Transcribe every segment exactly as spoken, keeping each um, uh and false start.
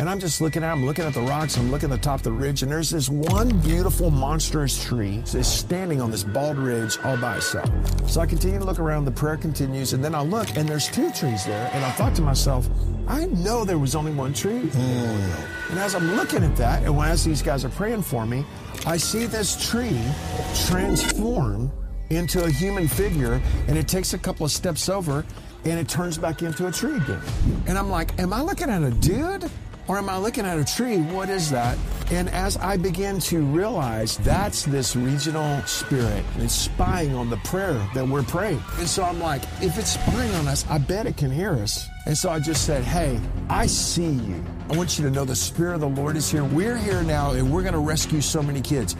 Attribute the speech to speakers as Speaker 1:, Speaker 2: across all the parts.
Speaker 1: And I'm just looking at, I'm looking at the rocks, I'm looking at the top of the ridge, and there's this one beautiful monstrous tree that's standing on this bald ridge all by itself. So I continue to look around, the prayer continues, and then I look, and there's two trees there, and I thought to myself, I know there was only one tree. Mm. And as I'm looking at that, and as these guys are praying for me, I see this tree transform into a human figure, and it takes a couple of steps over, and it turns back into a tree again. And I'm like, am I looking at a dude? Or am I looking at a tree? What is that? And as I begin to realize that's this regional spirit, and it's spying on the prayer that we're praying. And so I'm like, if it's spying on us, I bet it can hear us. And so I just said, hey, I see you. I want you to know the Spirit of the Lord is here. We're here now, and we're going to rescue so many kids.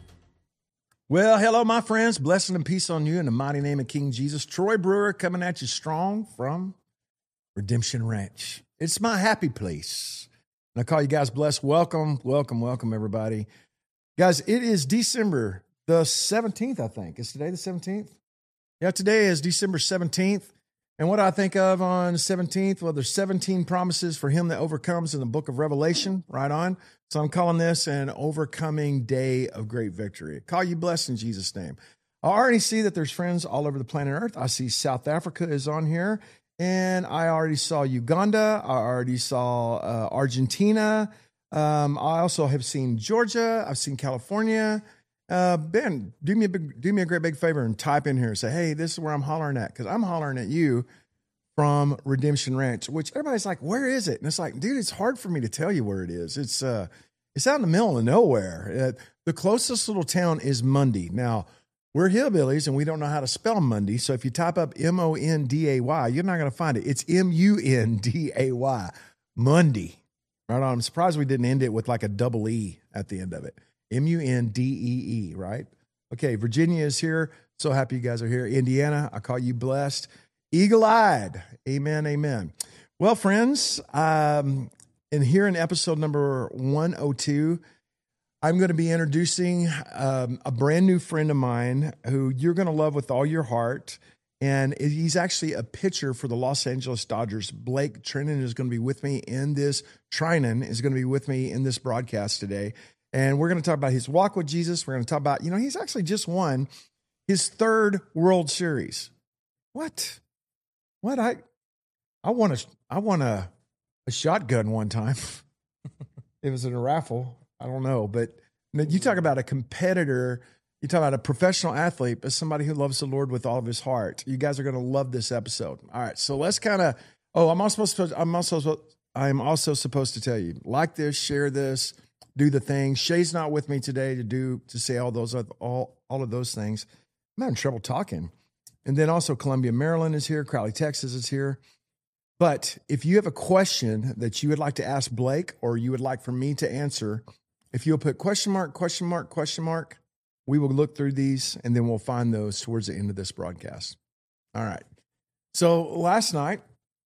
Speaker 2: Well, hello, my friends. Blessing and peace on you in the mighty name of King Jesus. Troy Brewer coming at you strong from Redemption Ranch. It's my happy place. And I call you guys blessed. Welcome, welcome, welcome, everybody. Guys, it is December the seventeenth, I think. Is today the seventeenth? Yeah, today is December seventeenth. And what do I think of on the seventeenth? Well, there's seventeen promises for him that overcomes in the book of Revelation, right on. So I'm calling this an overcoming day of great victory. I call you blessed in Jesus' name. I already see that there's friends all over the planet Earth. I see South Africa is on here. And I already saw Uganda. I already saw uh, Argentina. Um, I also have seen Georgia. I've seen California. Uh, Ben, do me a big, do me a great big favor and type in here and say, hey, this is where I'm hollering at, because I'm hollering at you from Redemption Ranch, which everybody's like, where is it? And it's like, dude, it's hard for me to tell you where it is. It's uh, it's out in the middle of nowhere. Uh, the closest little town is Munday. Now, we're hillbillies, and we don't know how to spell Monday. So if you type up M O N D A Y, you're not going to find it. It's M U N D A Y, Munday. Right on. I'm surprised we didn't end it with like a double E at the end of it. M U N D E E, right? Okay, Virginia is here. So happy you guys are here. Indiana, I call you blessed. Eagle-eyed. Amen, amen. Well, friends, um, and here in episode number one oh two, I'm going to be introducing um, a brand new friend of mine who you're going to love with all your heart. And he's actually a pitcher for the Los Angeles Dodgers. Blake Trinan is going to be with me in this, Trinan is going to be with me in this broadcast today. And we're going to talk about his walk with Jesus. We're going to talk about, you know, he's actually just won his third World Series. What? What? I, I won a, I won a, a shotgun one time. It was in a raffle. I don't know, but you talk about a competitor, you talk about a professional athlete, but somebody who loves the Lord with all of his heart. You guys are going to love this episode. All right, so let's kind of. Oh, I'm also supposed. To, I'm also. I'm also supposed to tell you, like this, share this, do the things. Shay's not with me today to do to say all those all all of those things. I'm having trouble talking. And then also Columbia, Maryland is here. Crowley, Texas is here. But if you have a question that you would like to ask Blake, or you would like for me to answer, if you'll put question mark, question mark, question mark, we will look through these, and then we'll find those towards the end of this broadcast. All right. So last night,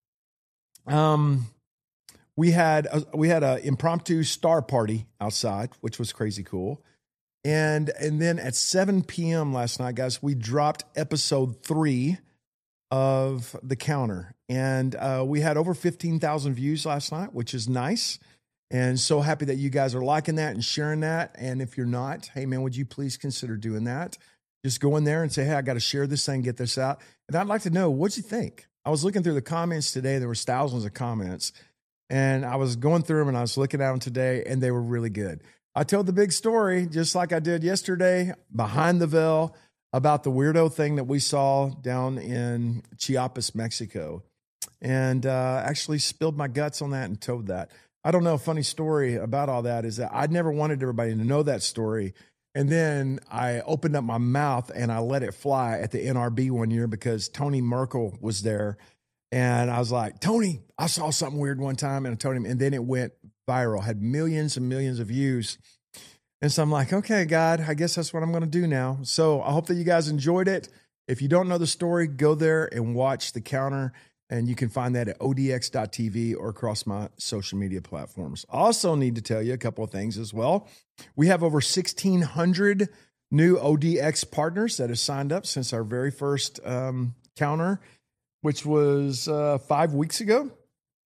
Speaker 2: um, we had a, we had an impromptu star party outside, which was crazy cool. And and then at seven p.m. last night, guys, we dropped episode three of The Counter. And uh, we had over fifteen thousand views last night, which is nice. And so happy that you guys are liking that and sharing that. And if you're not, hey, man, would you please consider doing that? Just go in there and say, hey, I got to share this thing, get this out. And I'd like to know, what'd you think? I was looking through the comments today. There was thousands of comments. And I was going through them, and I was looking at them today, and they were really good. I told the big story, just like I did yesterday, behind the veil, about the weirdo thing that we saw down in Chiapas, Mexico. And uh, actually spilled my guts on that and told that. I don't know, a funny story about all that is that I never wanted everybody to know that story. And then I opened up my mouth and I let it fly at the N R B one year because Tony Merkel was there. And I was like, Tony, I saw something weird one time. And I told him, and then it went viral, had millions and millions of views. And so I'm like, okay, God, I guess that's what I'm going to do now. So I hope that you guys enjoyed it. If you don't know the story, go there and watch The Counter. And you can find that at O D X dot T V or across my social media platforms. I also need to tell you a couple of things as well. We have over sixteen hundred new O D X partners that have signed up since our very first um, counter, which was uh, five weeks ago.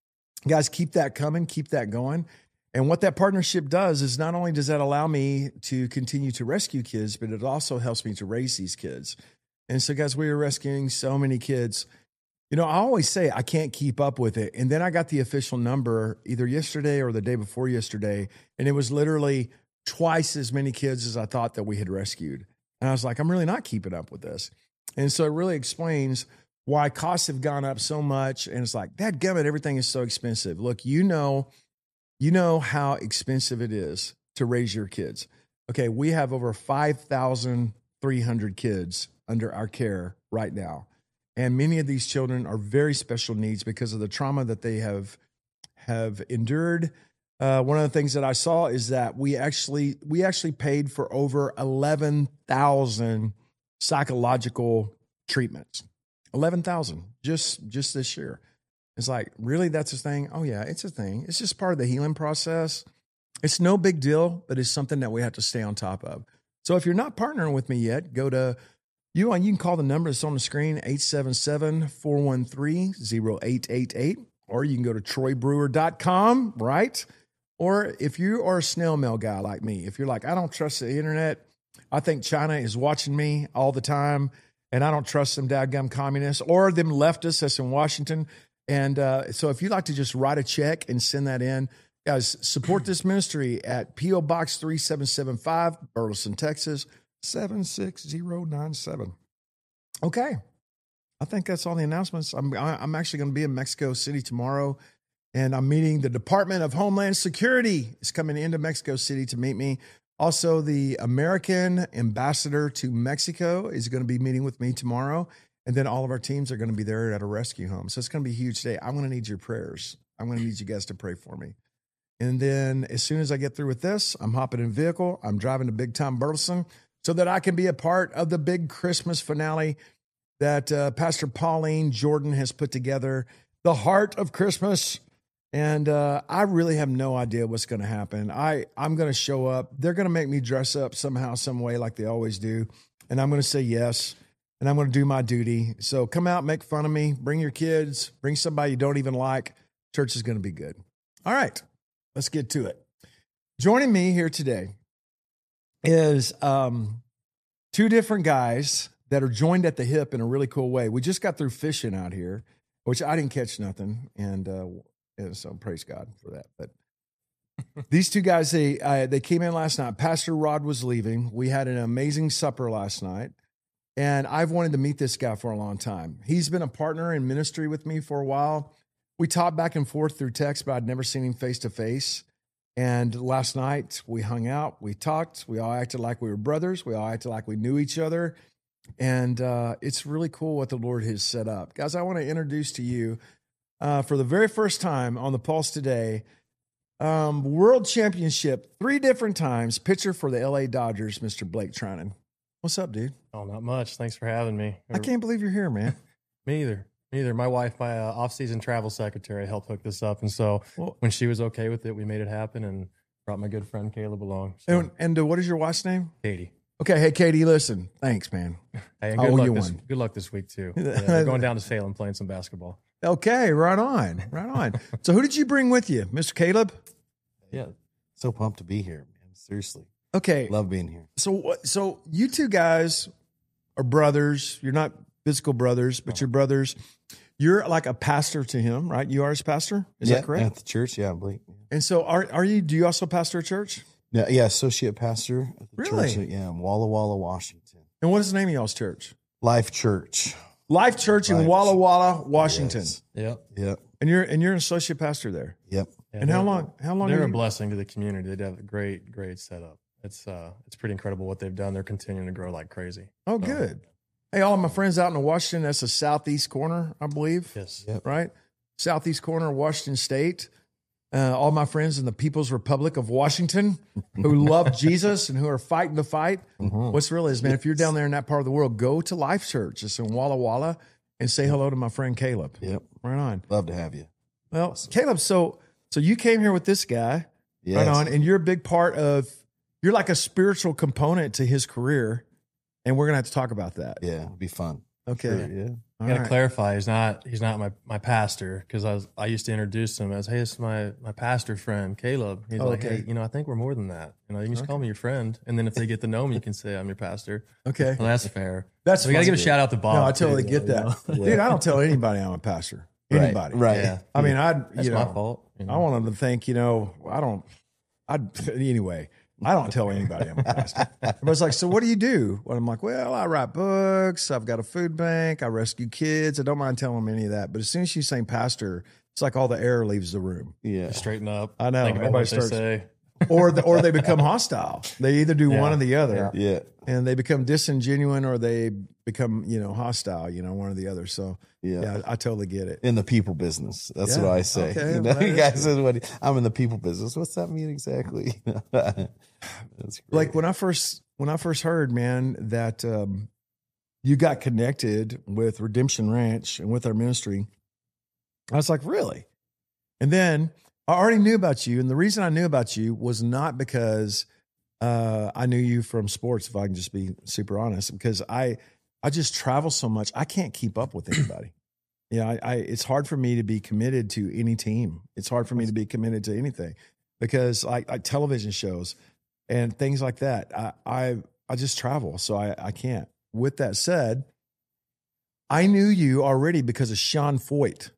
Speaker 2: guys, keep that coming, keep that going. And what that partnership does is not only does that allow me to continue to rescue kids, but it also helps me to raise these kids. And so, guys, we are rescuing so many kids. You know, I always say I can't keep up with it. And then I got the official number either yesterday or the day before yesterday, and it was literally twice as many kids as I thought that we had rescued. And I was like, I'm really not keeping up with this. And so it really explains why costs have gone up so much. And it's like, dadgummit, everything is so expensive. Look, you know, you know how expensive it is to raise your kids. Okay, we have over five thousand three hundred kids under our care right now. And many of these children are very special needs because of the trauma that they have, have endured. Uh, one of the things that I saw is that we actually we actually paid for over eleven thousand psychological treatments. eleven thousand just just this year. It's like, really, that's a thing? Oh, yeah, it's a thing. It's just part of the healing process. It's no big deal, but it's something that we have to stay on top of. So if you're not partnering with me yet, go to you and you can call the number that's on the screen, eight seven seven, four one three, zero eight eight eight, or you can go to troy brewer dot com, right? Or if you are a snail mail guy like me, if you're like, I don't trust the internet, I think China is watching me all the time, and I don't trust them dadgum communists or them leftists that's in Washington. And uh, so if you'd like to just write a check and send that in, guys, support this ministry at P O Box three seven seven five, Burleson, Texas, seven six zero nine seven. Okay. I think that's all the announcements. I'm, I'm actually going to be in Mexico City tomorrow, and I'm meeting the Department of Homeland Security is coming into Mexico City to meet me. Also, the American ambassador to Mexico is going to be meeting with me tomorrow. And then all of our teams are going to be there at a rescue home. So it's going to be a huge day. I'm going to need your prayers. I'm going to need you guys to pray for me. And then as soon as I get through with this, I'm hopping in a vehicle. I'm driving to Big Time Burleson so that I can be a part of the big Christmas finale that uh, Pastor Pauline Jordan has put together, the heart of Christmas. And uh, I really have no idea what's going to happen. I, I'm going to show up. They're going to make me dress up somehow, some way like they always do. And I'm going to say yes. And I'm going to do my duty. So come out, make fun of me, bring your kids, bring somebody you don't even like. Church is going to be good. All right, let's get to it. Joining me here today is um, two different guys that are joined at the hip in a really cool way. We just got through fishing out here, which I didn't catch nothing. And, uh, and so praise God for that. But these two guys, they, uh, they came in last night. Pastor Rod was leaving. We had an amazing supper last night. And I've wanted to meet this guy for a long time. He's been a partner in ministry with me for a while. We talked back and forth through text, but I'd never seen him face to face. And last night we hung out, we talked, we all acted like we were brothers. We all acted like we knew each other. And uh, it's really cool what the Lord has set up. Guys, I want to introduce to you uh, for the very first time on the Pulse today, um, World Championship, three different times, pitcher for the L A Dodgers, Mister Blake Trinan. What's up, dude?
Speaker 3: Oh, not much. Thanks for having me.
Speaker 2: I can't believe you're here, man.
Speaker 3: Me either. Me either. My wife, my uh, off-season travel secretary, helped hook this up. And so well, when she was okay with it, we made it happen and brought my good friend Caleb along. So.
Speaker 2: And, and uh, what is your wife's name?
Speaker 3: Katie.
Speaker 2: Okay. Hey, Katie, listen. Thanks, man.
Speaker 3: Hey, and good, luck this, good luck this week, too. Yeah, we're going down to Salem playing some basketball.
Speaker 2: Okay. Right on. Right on. So who did you bring with you? Mister Caleb?
Speaker 4: Yeah. So pumped to be here, man. Seriously.
Speaker 2: Okay.
Speaker 4: Love being here.
Speaker 2: So, so you two guys are brothers. You're not physical brothers, but you're brothers. You're like a pastor to him, right? You are his pastor? Is
Speaker 4: yeah,
Speaker 2: that correct?
Speaker 4: At the church, yeah, Blake.
Speaker 2: And so are are you, do you also pastor a church?
Speaker 4: Yeah, yeah, associate pastor at the
Speaker 2: really?
Speaker 4: church. Yeah, in Walla Walla, Washington.
Speaker 2: And what is the name of y'all's church?
Speaker 4: Life Church.
Speaker 2: Life Church Life in Walla Walla, Washington.
Speaker 4: Yes.
Speaker 3: Yep.
Speaker 4: Yep.
Speaker 2: And you're and you're an associate pastor there.
Speaker 4: Yep.
Speaker 3: Yeah,
Speaker 2: and how long how long
Speaker 3: They're
Speaker 2: are
Speaker 3: a
Speaker 2: you?
Speaker 3: blessing to the community. They have a great, great setup. It's uh it's pretty incredible what they've done. They're continuing to grow like crazy.
Speaker 2: Oh,
Speaker 3: so,
Speaker 2: good. Hey, all of my friends out in Washington, that's the southeast corner, I believe.
Speaker 3: Yes.
Speaker 4: Yep.
Speaker 2: Right? Southeast corner of Washington State. Uh, all my friends in the People's Republic of Washington who love Jesus and who are fighting the fight.
Speaker 4: Mm-hmm.
Speaker 2: What's real is, man, if you're down there in that part of the world, go to Life Church. It's in Walla Walla and say hello to my friend Caleb.
Speaker 4: Yep.
Speaker 2: Right on.
Speaker 4: Love to have you.
Speaker 2: Well,
Speaker 4: Awesome.
Speaker 2: Caleb, so so you came here with this guy.
Speaker 4: Yes.
Speaker 2: Right on. And you're a big part of, you're like a spiritual component to his career. And we're going to have to talk about that.
Speaker 4: Yeah, it'll be fun.
Speaker 2: Okay.
Speaker 4: Sure, yeah.
Speaker 2: All
Speaker 3: I gotta
Speaker 2: right.
Speaker 3: clarify. He's not. He's not my, my pastor, because I was. I used to introduce him as, "Hey, this is my my pastor friend, Caleb." He's
Speaker 2: Oh,
Speaker 3: like,
Speaker 2: okay.
Speaker 3: "Hey, you know, I think we're more than that. You know, you can just call me your friend, and then if they get to know me, you can say I'm your pastor."
Speaker 2: Okay.
Speaker 3: Well, that's fair.
Speaker 2: That's
Speaker 3: So we gotta
Speaker 2: funny.
Speaker 3: give a shout out to Bob.
Speaker 2: No, I
Speaker 3: too,
Speaker 2: totally
Speaker 3: though,
Speaker 2: get
Speaker 3: you
Speaker 2: that.
Speaker 3: know?
Speaker 2: Dude, I don't tell anybody I'm a pastor.
Speaker 4: Right,
Speaker 2: Anybody.
Speaker 4: right.
Speaker 3: Yeah.
Speaker 2: I mean, I,
Speaker 3: That's
Speaker 2: you
Speaker 3: my
Speaker 2: know,
Speaker 3: fault. You know?
Speaker 2: I want them to think, you know, I don't, I, anyway, I don't tell anybody I'm a pastor. Everybody's like, so what do you do? Well, I'm like, well, I write books. I've got a food bank. I rescue kids. I don't mind telling them any of that. But as soon as you say pastor, it's like all the air leaves the room.
Speaker 4: Yeah.
Speaker 3: Just straighten up.
Speaker 2: I know.
Speaker 3: Think about
Speaker 2: Everybody
Speaker 3: what they
Speaker 2: starts-
Speaker 3: say.
Speaker 2: Or the, or they become hostile. They either do
Speaker 3: Yeah.
Speaker 2: one or the other.
Speaker 4: Yeah.
Speaker 2: And they become disingenuine or they become, you know, hostile, you know, one or the other. So,
Speaker 4: Yeah.
Speaker 2: yeah, I, I totally get it.
Speaker 4: In the people business. That's
Speaker 2: Yeah,
Speaker 4: what I say.
Speaker 2: okay,
Speaker 4: You know,
Speaker 2: well, that
Speaker 4: you
Speaker 2: is
Speaker 4: guys
Speaker 2: good.
Speaker 4: said, what, I'm in the people business. What's that mean exactly? That's great.
Speaker 2: Like when I first when I first heard, man, that um, you got connected with Redemption Ranch and with our ministry, I was like, really? And then I already knew about you, and the reason I knew about you was not because uh, I knew you from sports, if I can just be super honest, because I I just travel so much, I can't keep up with anybody. Yeah, I, I it's hard for me to be committed to any team. It's hard for me to be committed to anything because like, like television shows and things like that. I I, I just travel, so I, I can't. With that said, I knew you already because of Sean Foyt.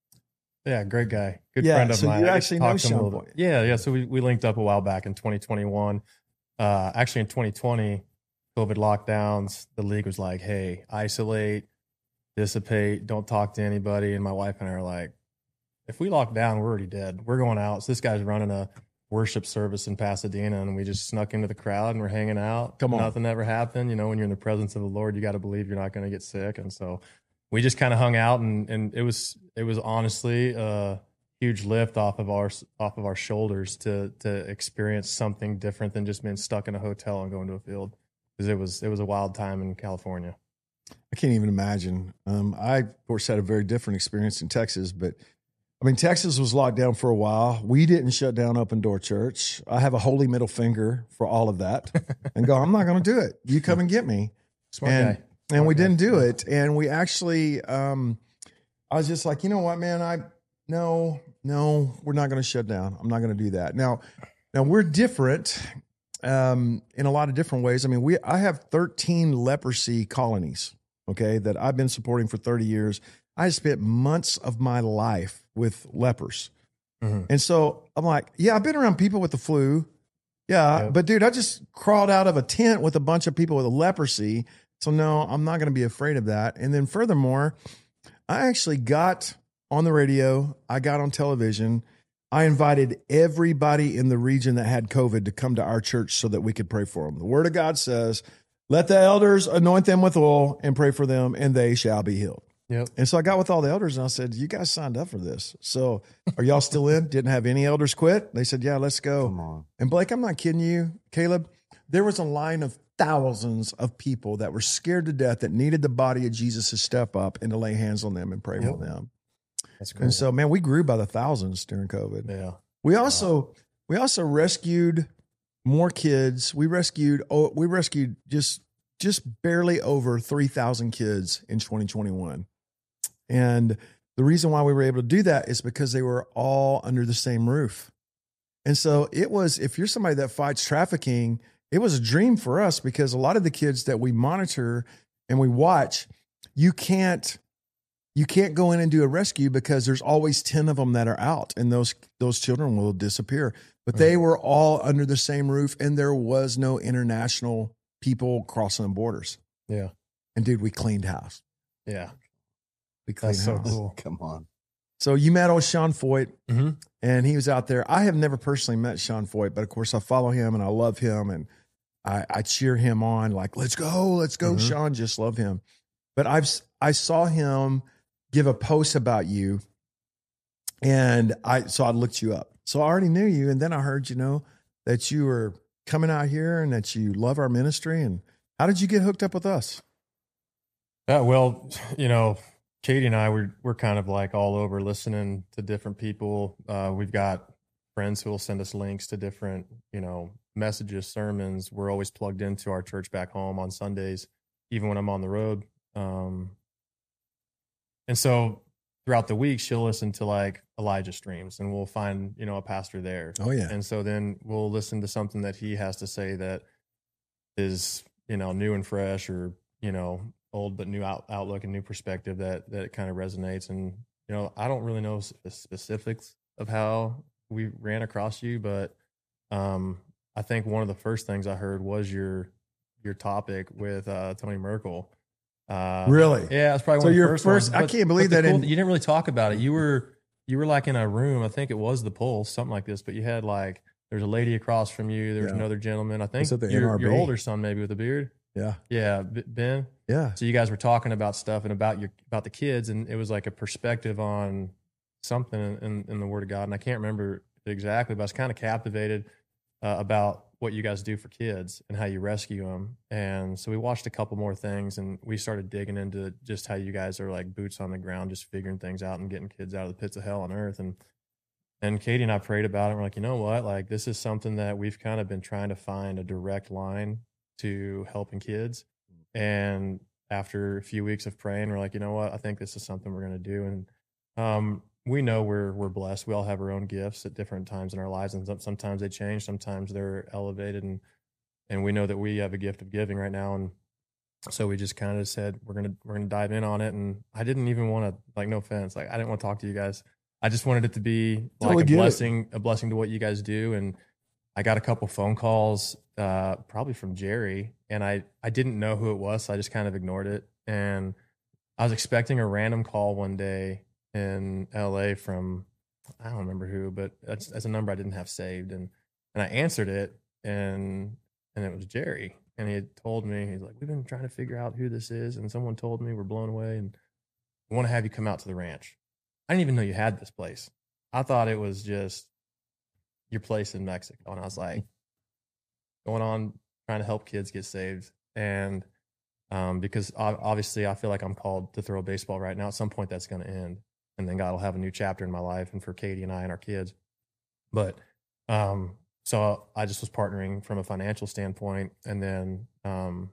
Speaker 3: Yeah, great guy. Good
Speaker 2: Yeah,
Speaker 3: friend of
Speaker 2: so
Speaker 3: mine.
Speaker 2: you
Speaker 3: I
Speaker 2: actually
Speaker 3: talked
Speaker 2: know
Speaker 3: to him a
Speaker 2: Sean
Speaker 3: little
Speaker 2: Foyt.
Speaker 3: bit. Yeah, yeah. So we, we linked up a while back in twenty twenty-one. Uh, actually, in twenty twenty, COVID lockdowns, the league was like, hey, isolate, dissipate, don't talk to anybody. And my wife and I are like, if we lock down, we're already dead. We're going out. So this guy's running a worship service in Pasadena, and we just snuck into the crowd and we're hanging out.
Speaker 2: Come on.
Speaker 3: Nothing ever happened. You know, when you're in the presence of the Lord, you got to believe you're not going to get sick. And so we just kind of hung out, and, and it was, it was honestly a huge lift off of our, off of our shoulders to, to experience something different than just being stuck in a hotel and going to a field. Cause it was, it was a wild time in California.
Speaker 2: I can't even imagine. Um, I, of course, had a very different experience in Texas, but I mean, Texas was locked down for a while. We didn't shut down Open Door Church. I have a holy middle finger for all of that and go, I'm not going to do it. You come and get me.
Speaker 3: Smart
Speaker 2: and,
Speaker 3: guy.
Speaker 2: And
Speaker 3: Smart
Speaker 2: we
Speaker 3: guy.
Speaker 2: didn't do it. And we actually, um, I was just like, you know what, man, I, no, no, we're not going to shut down. I'm not going to do that. Now, now we're different um, in a lot of different ways. I mean, we, I have thirteen leprosy colonies, okay, that I've been supporting for thirty years. I spent months of my life with lepers.
Speaker 3: Mhm.
Speaker 2: And so I'm like, yeah, I've been around people with the flu. Yeah.
Speaker 3: Yep.
Speaker 2: But dude, I just crawled out of a tent with a bunch of people with leprosy. So no, I'm not going to be afraid of that. And then furthermore, I actually got on the radio. I got on television. I invited everybody in the region that had COVID to come to our church so that we could pray for them. The word of God says, let the elders anoint them with oil and pray for them, and they shall be healed.
Speaker 3: Yep.
Speaker 2: And so I got with all the elders and I said, you guys signed up for this. So are y'all still in? Didn't have any elders quit. They said, yeah, let's go.
Speaker 4: Come on.
Speaker 2: And Blake, I'm not kidding you, Caleb. There was a line of thousands of people that were scared to death that needed the body of Jesus to step up and to lay hands on them and pray
Speaker 3: Yep.
Speaker 2: for them.
Speaker 3: That's cool.
Speaker 2: And so, man, we grew by the thousands during COVID.
Speaker 3: yeah.
Speaker 2: We also we also rescued more kids. We rescued oh, we rescued just just barely over three thousand kids in twenty twenty-one. And the reason why we were able to do that is because they were all under the same roof. And so it was, if you're somebody that fights trafficking, it was a dream for us because a lot of the kids that we monitor and we watch, you can't you can't go in and do a rescue because there's always ten of them that are out and those those children will disappear. But they were all under the same roof and there was no international people crossing the borders.
Speaker 3: Yeah.
Speaker 2: And dude, we cleaned house.
Speaker 3: Yeah.
Speaker 2: We cleaned
Speaker 3: That's so
Speaker 2: house.
Speaker 3: cool.
Speaker 4: Come on.
Speaker 2: So you met old Sean Foyt,
Speaker 3: Mm-hmm.
Speaker 2: and he was out there. I have never personally met Sean Foyt, but of course I follow him and I love him and I, I cheer him on like, let's go, let's go,
Speaker 3: Mhm.
Speaker 2: Sean. Just love him. But I've I saw him give a post about you, and I so I looked you up. So I already knew you, and then I heard you know that you were coming out here and that you love our ministry. And how did you get hooked up with us?
Speaker 3: Yeah, well, you know, Katie and I, we're, we're kind of like all over listening to different people. Uh, we've got friends who will send us links to different, you know, messages, sermons. We're always plugged into our church back home on Sundays, even when I'm on the road. Um, and so throughout the week, she'll listen to like Elijah streams, and we'll find, you know, a pastor there.
Speaker 2: Oh yeah.
Speaker 3: And so then we'll listen to something that he has to say that is, you know, new and fresh, or, you know, old but new out, outlook and new perspective that that kind of resonates. And, you know, I don't really know the specifics of how we ran across you, but um, I think one of the first things I heard was your your topic with uh, Tony Merkel. Uh,
Speaker 2: Really?
Speaker 3: Yeah, it's probably
Speaker 2: So
Speaker 3: one of the
Speaker 2: your
Speaker 3: first,
Speaker 2: first-
Speaker 3: ones.
Speaker 2: I can't believe
Speaker 3: the
Speaker 2: that
Speaker 3: cool-
Speaker 2: in-
Speaker 3: you didn't really talk about it. You were you were like in a room. I think it was the Pulse, something like this. But you had like there's a lady across from you. There was
Speaker 2: Yeah.
Speaker 3: another gentleman. I think
Speaker 2: Was it the
Speaker 3: your,
Speaker 2: N R B?
Speaker 3: your older son, maybe with a beard.
Speaker 2: Yeah.
Speaker 3: Yeah, B- Ben.
Speaker 2: Yeah.
Speaker 3: So you guys were talking about stuff and about your about the kids, and it was like a perspective on something in, in, in the Word of God. And I can't remember it exactly, but I was kind of captivated uh, about what you guys do for kids and how you rescue them. And so we watched a couple more things, and we started digging into just how you guys are like boots on the ground, just figuring things out and getting kids out of the pits of hell on earth. And and Katie and I prayed about it. We're like, you know what? Like, this is something that we've kind of been trying to find a direct line to helping kids. And after a few weeks of praying, we're like, you know what? I think this is something we're going to do. And um, we know we're we're blessed. We all have our own gifts at different times in our lives, and some- sometimes they change, sometimes they're elevated, and and we know that we have a gift of giving right now. And so we just kind of said we're gonna we're gonna dive in on it. And I didn't even want to, like, no offense, like I didn't want to talk to you guys. I just wanted it to be
Speaker 2: Totally
Speaker 3: like a
Speaker 2: get it.
Speaker 3: blessing, a blessing to what you guys do. And I got a couple phone calls, uh, probably from Jerry, and I, I didn't know who it was, so I just kind of ignored it. And I was expecting a random call one day in L A from, I don't remember who, but that's, that's a number I didn't have saved. And and I answered it, and and it was Jerry. And he had told me, he's like, we've been trying to figure out who this is, and someone told me, we're blown away, and we want to have you come out to the ranch. I didn't even know you had this place. I thought it was just your place in Mexico. And I was like, going on trying to help kids get saved. And um, because ob- obviously I feel like I'm called to throw a baseball right now. At some point that's going to end. And then God will have a new chapter in my life, and for Katie and I and our kids. But um, so I just was partnering from a financial standpoint. And then, um,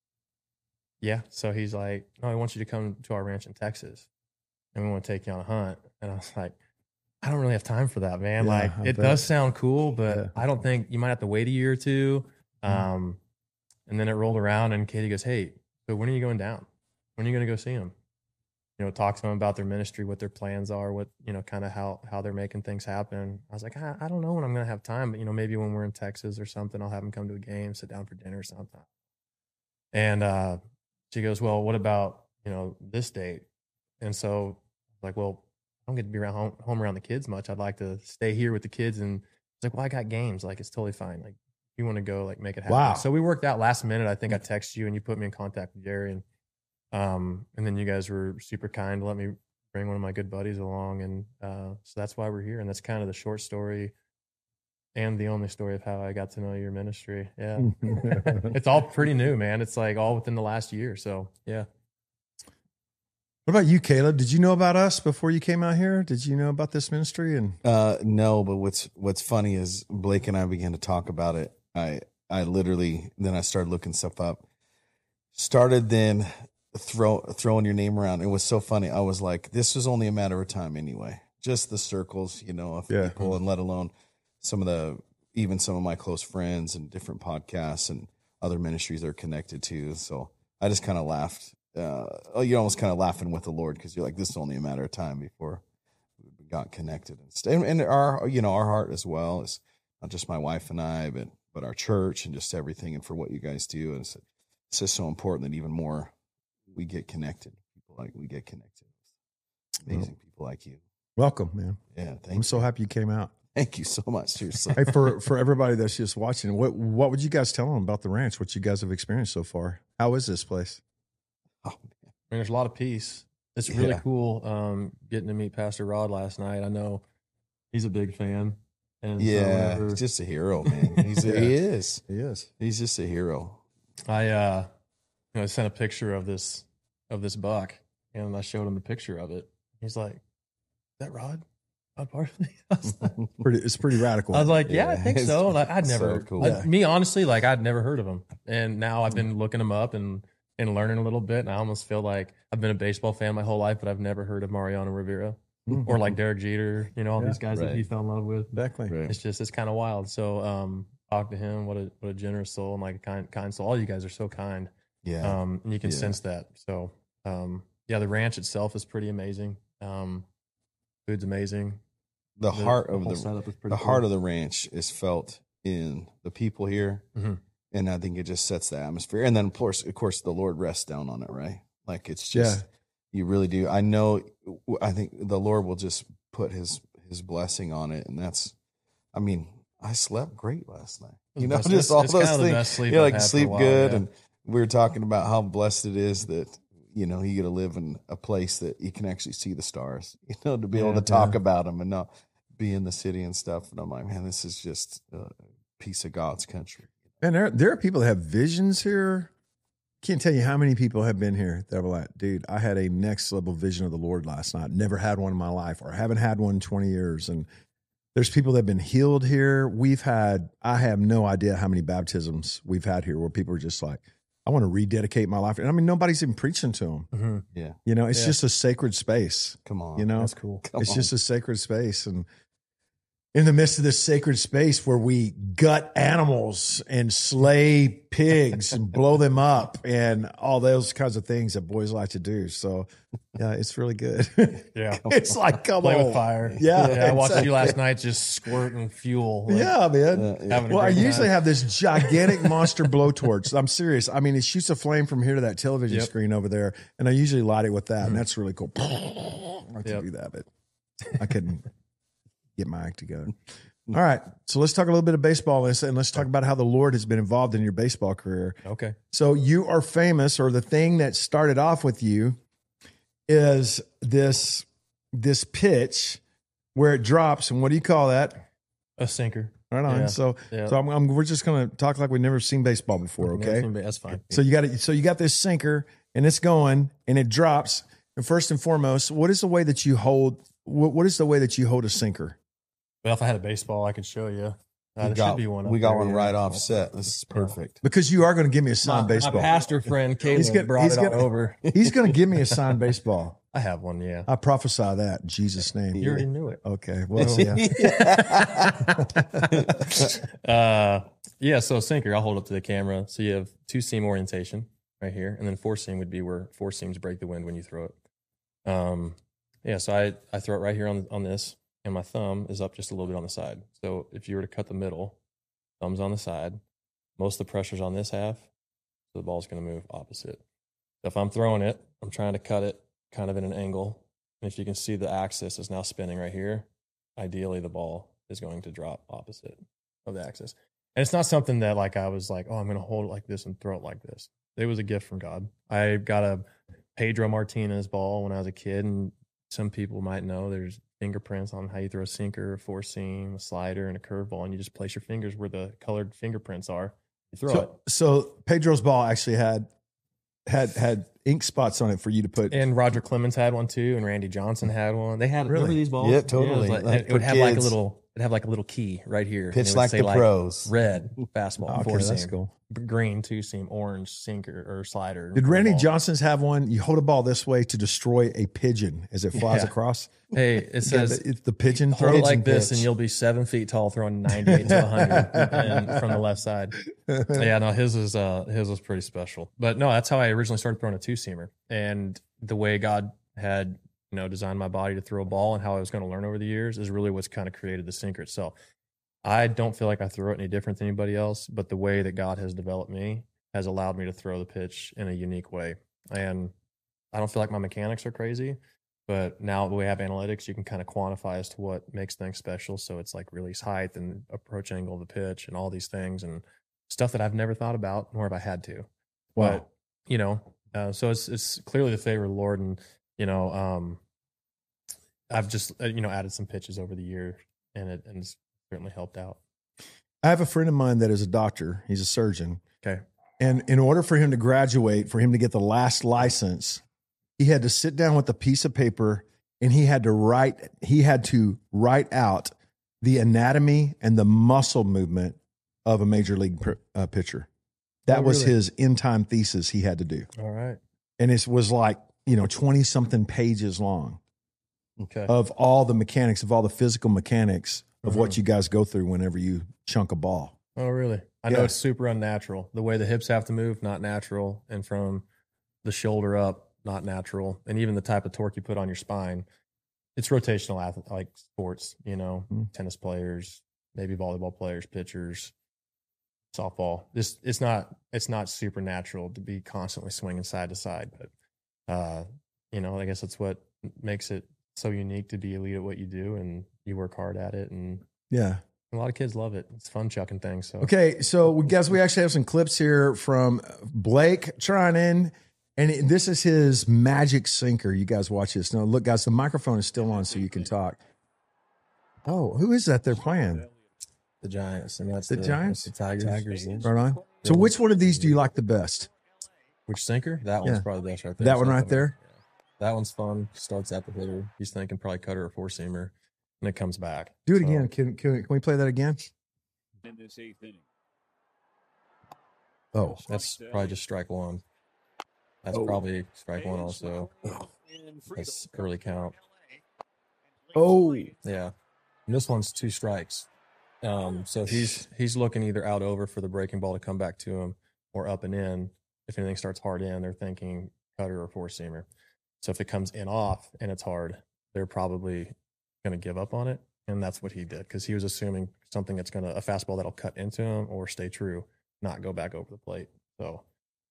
Speaker 3: yeah, so he's like, no, I want you to come to our ranch in Texas, and we want to take you on a hunt. And I was like, I don't really have time for that, man.
Speaker 2: Yeah,
Speaker 3: like,
Speaker 2: I
Speaker 3: it
Speaker 2: bet.
Speaker 3: does sound cool, but
Speaker 2: Yeah.
Speaker 3: I don't think you might have to wait a year or two.
Speaker 2: Mhm.
Speaker 3: Um, and then it rolled around, and Katie goes, hey, so when are you going down? When are you going to go see them? You know, talk to them about their ministry, what their plans are, what, you know, kind of how, how they're making things happen. I was like, I, I don't know when I'm going to have time, but, you know, maybe when we're in Texas or something, I'll have them come to a game, sit down for dinner or something. And uh, she goes, well, what about, you know, this date? And so I was like, well, I don't get to be around home, home around the kids much. I'd like to stay here with the kids. And it's like, well, I got games. Like, it's totally fine. Like, if you want to go, like, make it happen.
Speaker 2: Wow.
Speaker 3: So we worked out last minute. I think I texted you, and you put me in contact with Jerry. And um, and then you guys were super kind to let me bring one of my good buddies along. And uh, so that's why we're here. And that's kind of the short story and the only story of how I got to know your ministry. Yeah. It's all pretty new, man. It's like all within the last year. So, yeah.
Speaker 2: What about you, Caleb? Did you know about us before you came out here? Did you know about this ministry? And
Speaker 4: Uh, no, but what's what's funny is Blake and I began to talk about it. I I literally then I started looking stuff up. Started then throw throwing your name around. It was so funny. I was like, this was only a matter of time anyway. Just the circles, you know, of
Speaker 2: Yeah.
Speaker 4: people, and let alone some of the even some of my close friends and different podcasts and other ministries they're connected to. So I just kind of laughed. Uh, you're almost kind of laughing with the Lord because you're like, this is only a matter of time before we got connected and st- and, and our you know our heart as well is not just my wife and I, but but our church and just everything, and for what you guys do. And it's, it's just so important that even more we get connected. People like we get connected. Amazing people like you.
Speaker 2: welcome, man.
Speaker 4: Yeah, thank
Speaker 2: I'm
Speaker 4: you.
Speaker 2: so happy you came out.
Speaker 4: Thank you so much. Seriously.
Speaker 2: Hey, for for everybody that's just watching, what what would you guys tell them about the ranch? What you guys have experienced so far? How is this place?
Speaker 4: Oh,
Speaker 3: I mean, there's a lot of peace. It's really
Speaker 4: Yeah.
Speaker 3: cool um, getting to meet Pastor Rod last night. I know he's a big fan. And so
Speaker 4: yeah,
Speaker 3: whenever-
Speaker 4: he's just a hero, man. He's a,
Speaker 2: Yeah.
Speaker 4: he is.
Speaker 2: He is.
Speaker 4: He's just a hero.
Speaker 3: I uh you know, I sent a picture of this of this buck, and I showed him the picture of it. He's like, "Is that Rod? Rod Parsley?" I was like,
Speaker 2: Pretty. It's pretty radical.
Speaker 3: I was like, "Yeah, I
Speaker 4: Yeah,
Speaker 3: think so." And like, I'd
Speaker 4: so
Speaker 3: never,
Speaker 4: cool.
Speaker 3: I-
Speaker 2: Yeah.
Speaker 3: me honestly, like I'd never heard of him, and now I've been looking him up, and and learning a little bit. And I almost feel like I've been a baseball fan my whole life, but I've never heard of Mariano Rivera
Speaker 2: Mhm.
Speaker 3: or like Derek Jeter, you know, all
Speaker 2: Yeah,
Speaker 3: these guys
Speaker 4: right.
Speaker 3: that he fell in love with.
Speaker 2: Exactly.
Speaker 4: Right.
Speaker 3: It's just, it's kind of wild. So, um, talk to him. What a, what a generous soul and like a kind, kind soul. All you guys are so kind.
Speaker 4: Yeah.
Speaker 3: Um, and you can
Speaker 4: Yeah.
Speaker 3: sense that. So, um, yeah, the ranch itself is pretty amazing. Um, food's amazing.
Speaker 4: the heart of
Speaker 3: whole
Speaker 4: the
Speaker 3: setup is
Speaker 4: the
Speaker 3: pretty
Speaker 4: heart
Speaker 3: cool.
Speaker 4: of the ranch is felt in the people here,
Speaker 3: Mhm.
Speaker 4: and I think it just sets the atmosphere. And then of course, of course, the Lord rests down on it, right? Like it's just you really do. I know. I think the Lord will just put His His blessing on it, and that's. I mean, I slept great last night. You know,
Speaker 3: It's-
Speaker 4: just all
Speaker 3: it's
Speaker 4: those
Speaker 3: kind of the
Speaker 4: things.
Speaker 3: best sleep
Speaker 4: You know,
Speaker 3: I've
Speaker 4: like
Speaker 3: had for a
Speaker 4: sleep
Speaker 3: while,
Speaker 4: good,
Speaker 3: yeah.
Speaker 4: and we were talking about how blessed it is that you know you get to live in a place that you can actually see the stars. You know, to be able
Speaker 3: Yeah,
Speaker 4: to talk
Speaker 3: yeah.
Speaker 4: about them and not be in the city and stuff. And I'm like, man, this is just a piece of God's country.
Speaker 2: And there, there are people that have visions here. Can't tell you how many people have been here that were like, dude, I had a next level vision of the Lord last night. Never had one in my life, or haven't had one in twenty years. And there's people that have been healed here. We've had, I have no idea how many baptisms we've had here where people are just like, I want to rededicate my life. And I mean, nobody's even preaching to them.
Speaker 3: Mm-hmm.
Speaker 4: Yeah,
Speaker 2: You know, it's
Speaker 3: Yeah.
Speaker 2: just a sacred space.
Speaker 4: come on.
Speaker 2: You know,
Speaker 3: That's cool.
Speaker 4: Come
Speaker 2: it's
Speaker 4: on.
Speaker 2: just a sacred space. And in the midst of this sacred space where we gut animals and slay pigs and blow them up and all those kinds of things that boys like to do. So, yeah, it's really good.
Speaker 3: Yeah.
Speaker 2: It's like, come
Speaker 3: Play
Speaker 2: on.
Speaker 3: with fire.
Speaker 2: Yeah,
Speaker 3: Yeah. I watched
Speaker 2: exactly.
Speaker 3: you last night just squirting fuel. like,
Speaker 2: Yeah, man.
Speaker 4: Uh, yeah.
Speaker 3: having a
Speaker 2: Well, I
Speaker 3: great
Speaker 2: usually
Speaker 3: time.
Speaker 2: have this gigantic monster blowtorch. I'm serious. I mean, it shoots a flame from here to that television
Speaker 3: Yep.
Speaker 2: screen over there, and I usually light it with that, and that's really cool. I like
Speaker 3: Yep.
Speaker 2: to do that, but I couldn't get my act together. All right, so let's talk a little bit of baseball, and let's talk about how the Lord has been involved in your baseball career.
Speaker 3: Okay.
Speaker 2: So you are famous, or the thing that started off with you is this this pitch where it drops, and what do you call that?
Speaker 3: A sinker.
Speaker 2: Right on.
Speaker 3: Yeah.
Speaker 2: So,
Speaker 3: Yeah.
Speaker 2: so I'm, I'm, we're just going to talk like we've never seen baseball before.
Speaker 3: Never
Speaker 2: Okay.
Speaker 3: seen ba- That's fine.
Speaker 2: So you got it. So you got this sinker, and it's going, and it drops. And first and foremost, what is the way that you hold? What, what is the way that you hold a sinker?
Speaker 3: Well, if I had a baseball, I could show you. Uh,
Speaker 4: we
Speaker 3: there
Speaker 4: got,
Speaker 3: should be one.
Speaker 4: we
Speaker 3: up
Speaker 4: got
Speaker 3: there,
Speaker 4: one
Speaker 3: yeah.
Speaker 4: right off set. This is perfect.
Speaker 2: Because you are going to give me a signed
Speaker 3: My,
Speaker 2: baseball.
Speaker 3: my pastor friend
Speaker 2: He's
Speaker 3: Caleb
Speaker 2: gonna-
Speaker 3: brought
Speaker 2: he's
Speaker 3: it on
Speaker 2: gonna-
Speaker 3: over.
Speaker 2: He's going to give me a signed baseball.
Speaker 3: I have one. Yeah.
Speaker 2: I prophesy that in Jesus' name.
Speaker 3: You already knew it.
Speaker 2: Okay. Well, yeah.
Speaker 3: uh, yeah. So sinker, I'll hold up to the camera. So you have two seam orientation right here, and then four seam would be where four seams break the wind when you throw it. Um, yeah. So I I throw it right here on on this, and my thumb is up just a little bit on the side. So if you were to cut the middle, thumb's on the side. Most of the pressure's on this half, so the ball's going to move opposite. So if I'm throwing it, I'm trying to cut it kind of in an angle. And if you can see the axis is now spinning right here, ideally the ball is going to drop opposite of the axis. And it's not something that like I was like, oh, I'm going to hold it like this and throw it like this. It was a gift from God. I got a Pedro Martinez ball when I was a kid, and some people might know there's fingerprints on how you throw a sinker, a four seam, a slider, and a curveball, and you just place your fingers where the colored fingerprints are. You throw it.
Speaker 2: So, so Pedro's ball actually had had had ink spots on it for you to put.
Speaker 3: And Roger Clemens had one too, and Randy Johnson had one. They had
Speaker 2: Really?
Speaker 3: remember these balls.
Speaker 4: Yeah,
Speaker 3: it,
Speaker 4: totally.
Speaker 3: was like-
Speaker 4: Like
Speaker 3: it would
Speaker 4: for
Speaker 3: have like a
Speaker 4: kids.
Speaker 3: little. It'd have like a little key right here. and it
Speaker 4: Pitch
Speaker 3: would
Speaker 4: like
Speaker 3: say,
Speaker 4: the pros.
Speaker 3: Red fastball,
Speaker 2: Okay,
Speaker 3: four
Speaker 2: that's
Speaker 3: seam,
Speaker 2: cool.
Speaker 3: green two seam, orange sinker or slider.
Speaker 2: Did Randy
Speaker 3: ball.
Speaker 2: Johnson's have one? You hold a ball this way to destroy a pigeon as it flies
Speaker 3: Yeah.
Speaker 2: across.
Speaker 3: Hey, it
Speaker 2: Yeah,
Speaker 3: says
Speaker 2: the, it's the pigeon
Speaker 3: hold
Speaker 2: throw.
Speaker 3: it like
Speaker 2: Pigeon
Speaker 3: this,
Speaker 2: pitch.
Speaker 3: and you'll be seven feet tall, throwing ninety-eight to one hundred and from the left side. Yeah, no, his was uh, his was pretty special. But no, that's how I originally started throwing a two seamer, and the way God had you know designed my body to throw a ball and how I was going to learn over the years is really what's kind of created the sinker itself. I don't feel like I throw it any different than anybody else, but the way that God has developed me has allowed me to throw the pitch in a unique way. And I don't feel like my mechanics are crazy, but now that we have analytics, you can kind of quantify as to what makes things special. So it's like release height and approach angle of the pitch and all these things and stuff that I've never thought about, nor have I had to.
Speaker 2: Wow.
Speaker 3: But, you know, uh, so it's it's clearly the favor of the Lord. And, you know, um, I've just, uh, you know, added some pitches over the year, and it and it's certainly helped out.
Speaker 2: I have a friend of mine that is a doctor. He's a surgeon.
Speaker 3: Okay.
Speaker 2: And in order for him to graduate, for him to get the last license, he had to sit down with a piece of paper and he had to write, he had to write out the anatomy and the muscle movement of a major league pr- uh, pitcher. That
Speaker 3: Oh,
Speaker 2: was
Speaker 3: really?
Speaker 2: his end time thesis he had to do.
Speaker 3: All right.
Speaker 2: And it was like, you know, twenty something pages long
Speaker 3: Okay.
Speaker 2: of all the mechanics, of all the physical mechanics of what
Speaker 3: Mhm.
Speaker 2: you guys go through whenever you chunk a ball.
Speaker 3: Oh, really? I know
Speaker 2: Yeah.
Speaker 3: it's super unnatural. The way the hips have to move, not natural. And from the shoulder up, not natural. And even the type of torque you put on your spine, it's rotational, ath- like sports, you know,
Speaker 2: Mhm.
Speaker 3: tennis players, maybe volleyball players, pitchers, softball. This it's not it's not super natural to be constantly swinging side to side, but uh, you know, I guess that's what makes it so unique to be elite at what you do, and you work hard at it, and
Speaker 2: Yeah.
Speaker 3: a lot of kids love it. It's fun chucking things. So
Speaker 2: Okay, so we guess we actually have some clips here from Blake Trinan, and it- this is his magic sinker. You guys watch this. Now, look, guys, the microphone is still on, so you can talk. Oh, who is that they're playing?
Speaker 3: the Giants, and that's
Speaker 2: The Giants?
Speaker 3: that's the Tigers.
Speaker 5: Tigers, yeah.
Speaker 2: Right on. So, which one of these do you like the best?
Speaker 3: Which sinker? That one's
Speaker 2: Yeah.
Speaker 3: probably the best right there.
Speaker 2: That one right
Speaker 3: Something
Speaker 2: there?
Speaker 3: like- yeah. That one's fun. Starts at the hitter. He's thinking probably cutter or four seamer, and it comes back.
Speaker 2: Do it
Speaker 3: So,
Speaker 2: again. Can, can, can we play that again?
Speaker 5: In this eighth inning.
Speaker 2: Oh,
Speaker 3: That's probably just strike one. That's
Speaker 2: Oh.
Speaker 3: probably strike one also. That's early count.
Speaker 2: oh,
Speaker 3: Yeah. And this one's two strikes. Um, so he's he's looking either out over for the breaking ball to come back to him or up and in. If anything starts hard in, they're thinking cutter or four seamer. So if it comes in off and it's hard, they're probably going to give up on it. And that's what he did, because he was assuming something that's going to, a fastball that'll cut into him or stay true, not go back over the plate. So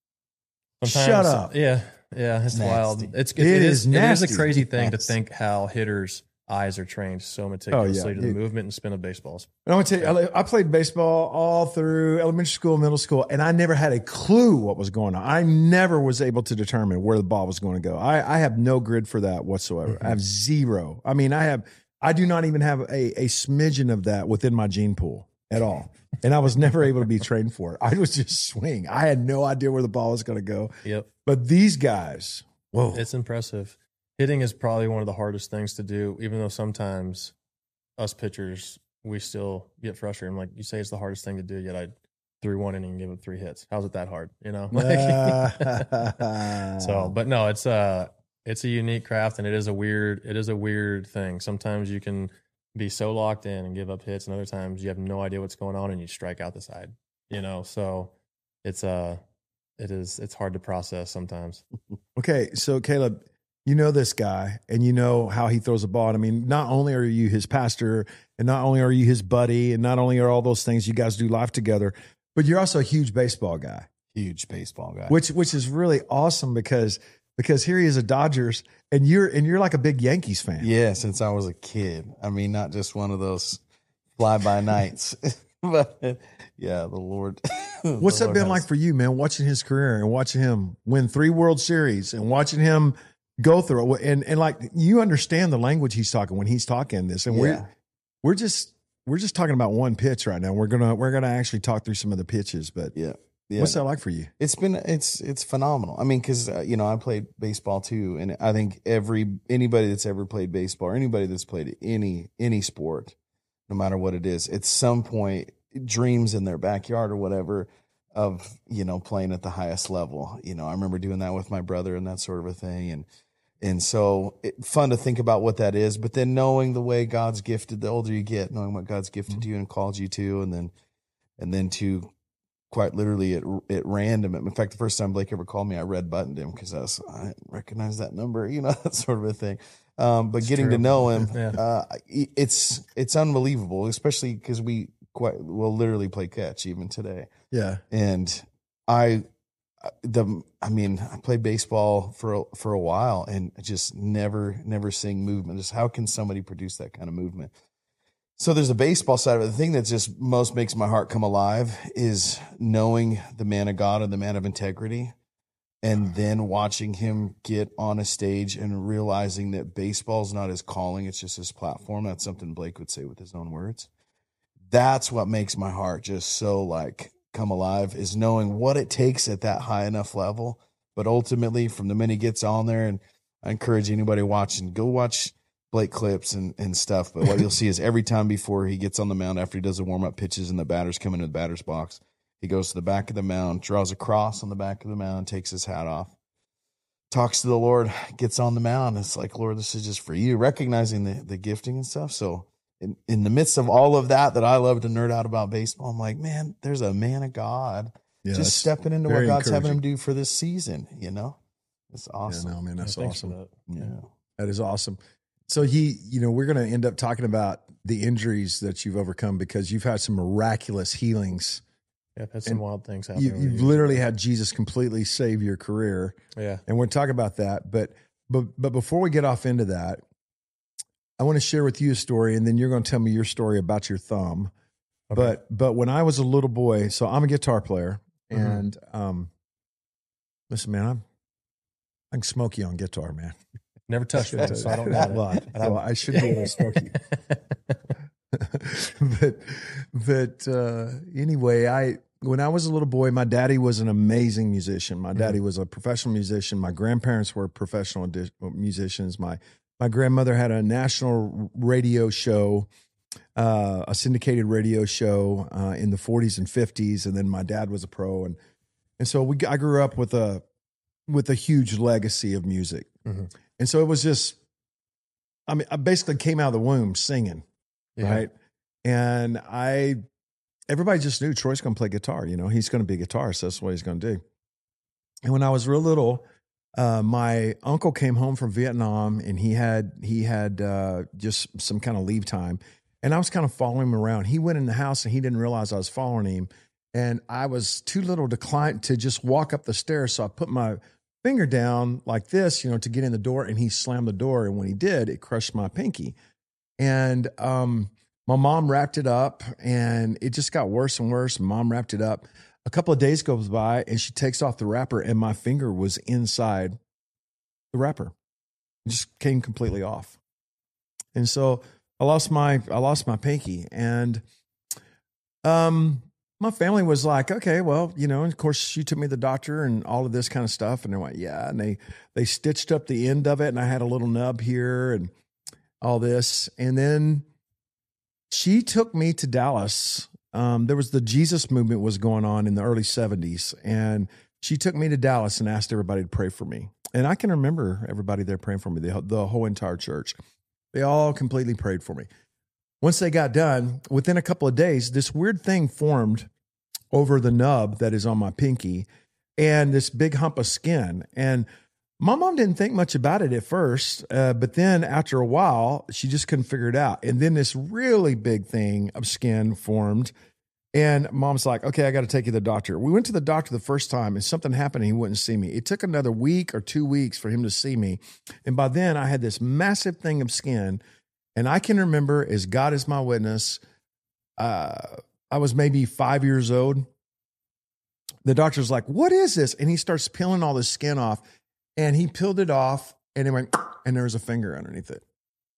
Speaker 2: Shut up.
Speaker 3: Yeah. Yeah. It's
Speaker 4: Nasty.
Speaker 3: wild. It's,
Speaker 2: It
Speaker 3: it, it
Speaker 2: is
Speaker 3: is, it is
Speaker 2: nasty.
Speaker 3: a crazy thing to
Speaker 4: Nasty.
Speaker 3: think how hitters' eyes are trained so meticulously to the
Speaker 2: dude.
Speaker 3: movement and spin of baseballs.
Speaker 2: And I want to tell you, I I played baseball all through elementary school, middle school, and I never had a clue what was going on. I never was able to determine where the ball was going to go. I, I have no grid for that whatsoever. I have zero. I mean, I have, I do not even have a, a smidgen of that within my gene pool at all. And I was never able to be trained for it. I was just swing. I had no idea where the ball was going to go.
Speaker 3: Yep.
Speaker 2: But these guys, whoa.
Speaker 3: It's impressive. Hitting is probably one of the hardest things to do, even though sometimes us pitchers, we still get frustrated. I'm like, you say it's the hardest thing to do, yet I threw one inning and gave up three hits. How's it that hard? You know? Like, so, but no, it's uh it's a unique craft, and it is a weird, it is a weird thing. Sometimes you can be so locked in and give up hits, and other times you have no idea what's going on and you strike out the side. You know, so it's uh it is it's hard to process sometimes.
Speaker 2: Okay, so Caleb, you know this guy and you know how he throws a ball. And I mean, not only are you his pastor and not only are you his buddy and not only are all those things you guys do life together, but you're also a huge baseball guy,
Speaker 4: Huge baseball guy.
Speaker 2: which which is really awesome because because here he is a Dodgers and you're and you're like a big Yankees fan.
Speaker 4: Yeah, since I was a kid. I mean, not just one of those fly by nights, but yeah, the Lord.
Speaker 2: What's
Speaker 4: the
Speaker 2: that
Speaker 4: Lord
Speaker 2: been
Speaker 4: has-
Speaker 2: like for you, man, watching his career and watching him win three World Series and watching him go through it? And and like you understand the language he's talking when he's talking this. And
Speaker 4: Yeah.
Speaker 2: we're we're just we're just talking about one pitch right now. We're gonna we're gonna actually talk through some of the pitches. But
Speaker 4: Yeah. Yeah.
Speaker 2: what's that like for you?
Speaker 4: It's been it's it's phenomenal. I mean, because uh, you know I played baseball too, and I think every anybody that's ever played baseball or anybody that's played any any sport, no matter what it is, at some point dreams in their backyard or whatever of you know playing at the highest level. You know, I remember doing that with my brother and that sort of a thing, and and so it, fun to think about what that is. But then knowing the way God's gifted, the older you get, knowing what God's gifted you and called you to, and then and then to quite literally at, at random. In fact, the first time Blake ever called me, I red buttoned him because I was, I didn't recognize that number, you know, that sort of a thing. Um, but
Speaker 3: It's
Speaker 4: getting
Speaker 3: true.
Speaker 4: to know him,
Speaker 3: Yeah.
Speaker 4: uh, it's, it's unbelievable, especially because we quite will literally play catch even today.
Speaker 2: Yeah.
Speaker 4: And I, the, I mean, I played baseball for, a- for a while and just never, never seeing movement. Just how can somebody produce that kind of movement? So there's a baseball side of it. The thing that just most makes my heart come alive is knowing the man of God and the man of integrity, and then watching him get on a stage and realizing that baseball's not his calling, it's just his platform. That's something Blake would say with his own words. That's what makes my heart just so like come alive, is knowing what it takes at that high enough level. But ultimately, from the minute he gets on there, and I encourage anybody watching, go watch Blake clips and, and stuff. But what you'll see is every time before he gets on the mound, after he does the warm up pitches and the batters come into the batter's box, He goes to the back of the mound, draws a cross on the back of the mound, takes his hat off, talks to the Lord, gets on the mound. It's like, Lord, this is just for you, recognizing the, the gifting and stuff. So in, in the midst of all of that, that I love to nerd out about baseball, I'm like, man, there's a man of God
Speaker 2: Yeah,
Speaker 4: just
Speaker 2: that's
Speaker 4: stepping into what
Speaker 2: very
Speaker 4: God's having him
Speaker 2: encouraging.
Speaker 4: do for this season, you know? It's awesome.
Speaker 2: Yeah, no, man, that's
Speaker 3: Yeah, thanks for
Speaker 2: awesome.
Speaker 3: that.
Speaker 4: Yeah.
Speaker 2: That is awesome. So he, you know, we're going to end up talking about the injuries that you've overcome because you've had some miraculous healings.
Speaker 3: Yeah, I've had some
Speaker 2: And
Speaker 3: wild things happen.
Speaker 2: You,
Speaker 3: over
Speaker 2: you've
Speaker 3: the years.
Speaker 2: literally had Jesus completely save your career,
Speaker 3: Yeah.
Speaker 2: and we're talking about that. But but but before we get off into that, I want to share with you a story, and then you're going to tell me your story about your thumb.
Speaker 3: Okay.
Speaker 2: But but when I was a little boy, so I'm a guitar player,
Speaker 3: Mhm.
Speaker 2: and um, listen, man, I'm I can smoke you on guitar, man.
Speaker 3: Never touched one, so I don't know. that.
Speaker 2: Well,
Speaker 3: And I'm-
Speaker 2: well, I should be able to smoke you. but but uh, anyway, I when I was a little boy, my daddy was an amazing musician. My daddy was a professional musician. My grandparents were professional di- musicians. My my grandmother had a national radio show, uh, a syndicated radio show uh, in the forties and fifties, and then my dad was a pro, and and so we I grew up with a with a huge legacy of music,
Speaker 3: Mhm.
Speaker 2: and so it was just. I mean, I basically came out of the womb singing.
Speaker 3: Yeah.
Speaker 2: Right. And I, everybody just knew Troy's going to play guitar. You know, he's going to be a guitarist. That's what he's going to do. And when I was real little, uh, my uncle came home from Vietnam and he had, he had uh, just some kind of leave time. And I was kind of following him around. He went in the house and he didn't realize I was following him. And I was too little to climb, to just walk up the stairs. So I put my finger down like this, you know, to get in the door, and he slammed the door. And when he did, it crushed my pinky. And um, my mom wrapped it up, and it just got worse and worse. Mom wrapped it up. A couple of days goes by, and she takes off the wrapper, and my finger was inside the wrapper. It just came completely off. And so I lost my I lost my pinky, and um. my family was like, okay, well, you know, and of course she took me to the doctor and all of this kind of stuff. And they're like, yeah. And they, they stitched up the end of it, and I had a little nub here and all this. And then she took me to Dallas. Um, there was the Jesus movement was going on in the early seventies. And she took me to Dallas and asked everybody to pray for me. And I can remember everybody there praying for me, the, the whole entire church. They all completely prayed for me. Once they got done, within a couple of days, this weird thing formed over the nub that is on my pinky and this big hump of skin. And my mom didn't think much about it at first, uh, but then after a while, she just couldn't figure it out. And then this really big thing of skin formed. And mom's like, okay, I got to take you to the doctor. We went to the doctor the first time and something happened and he wouldn't see me. It took another week or two weeks for him to see me. And by then I had this massive thing of skin. And I can remember, as God is my witness, uh, I was maybe five years old. The doctor's like, what is this? And he starts peeling all the skin off. And he peeled it off and it went, and there was a finger underneath it.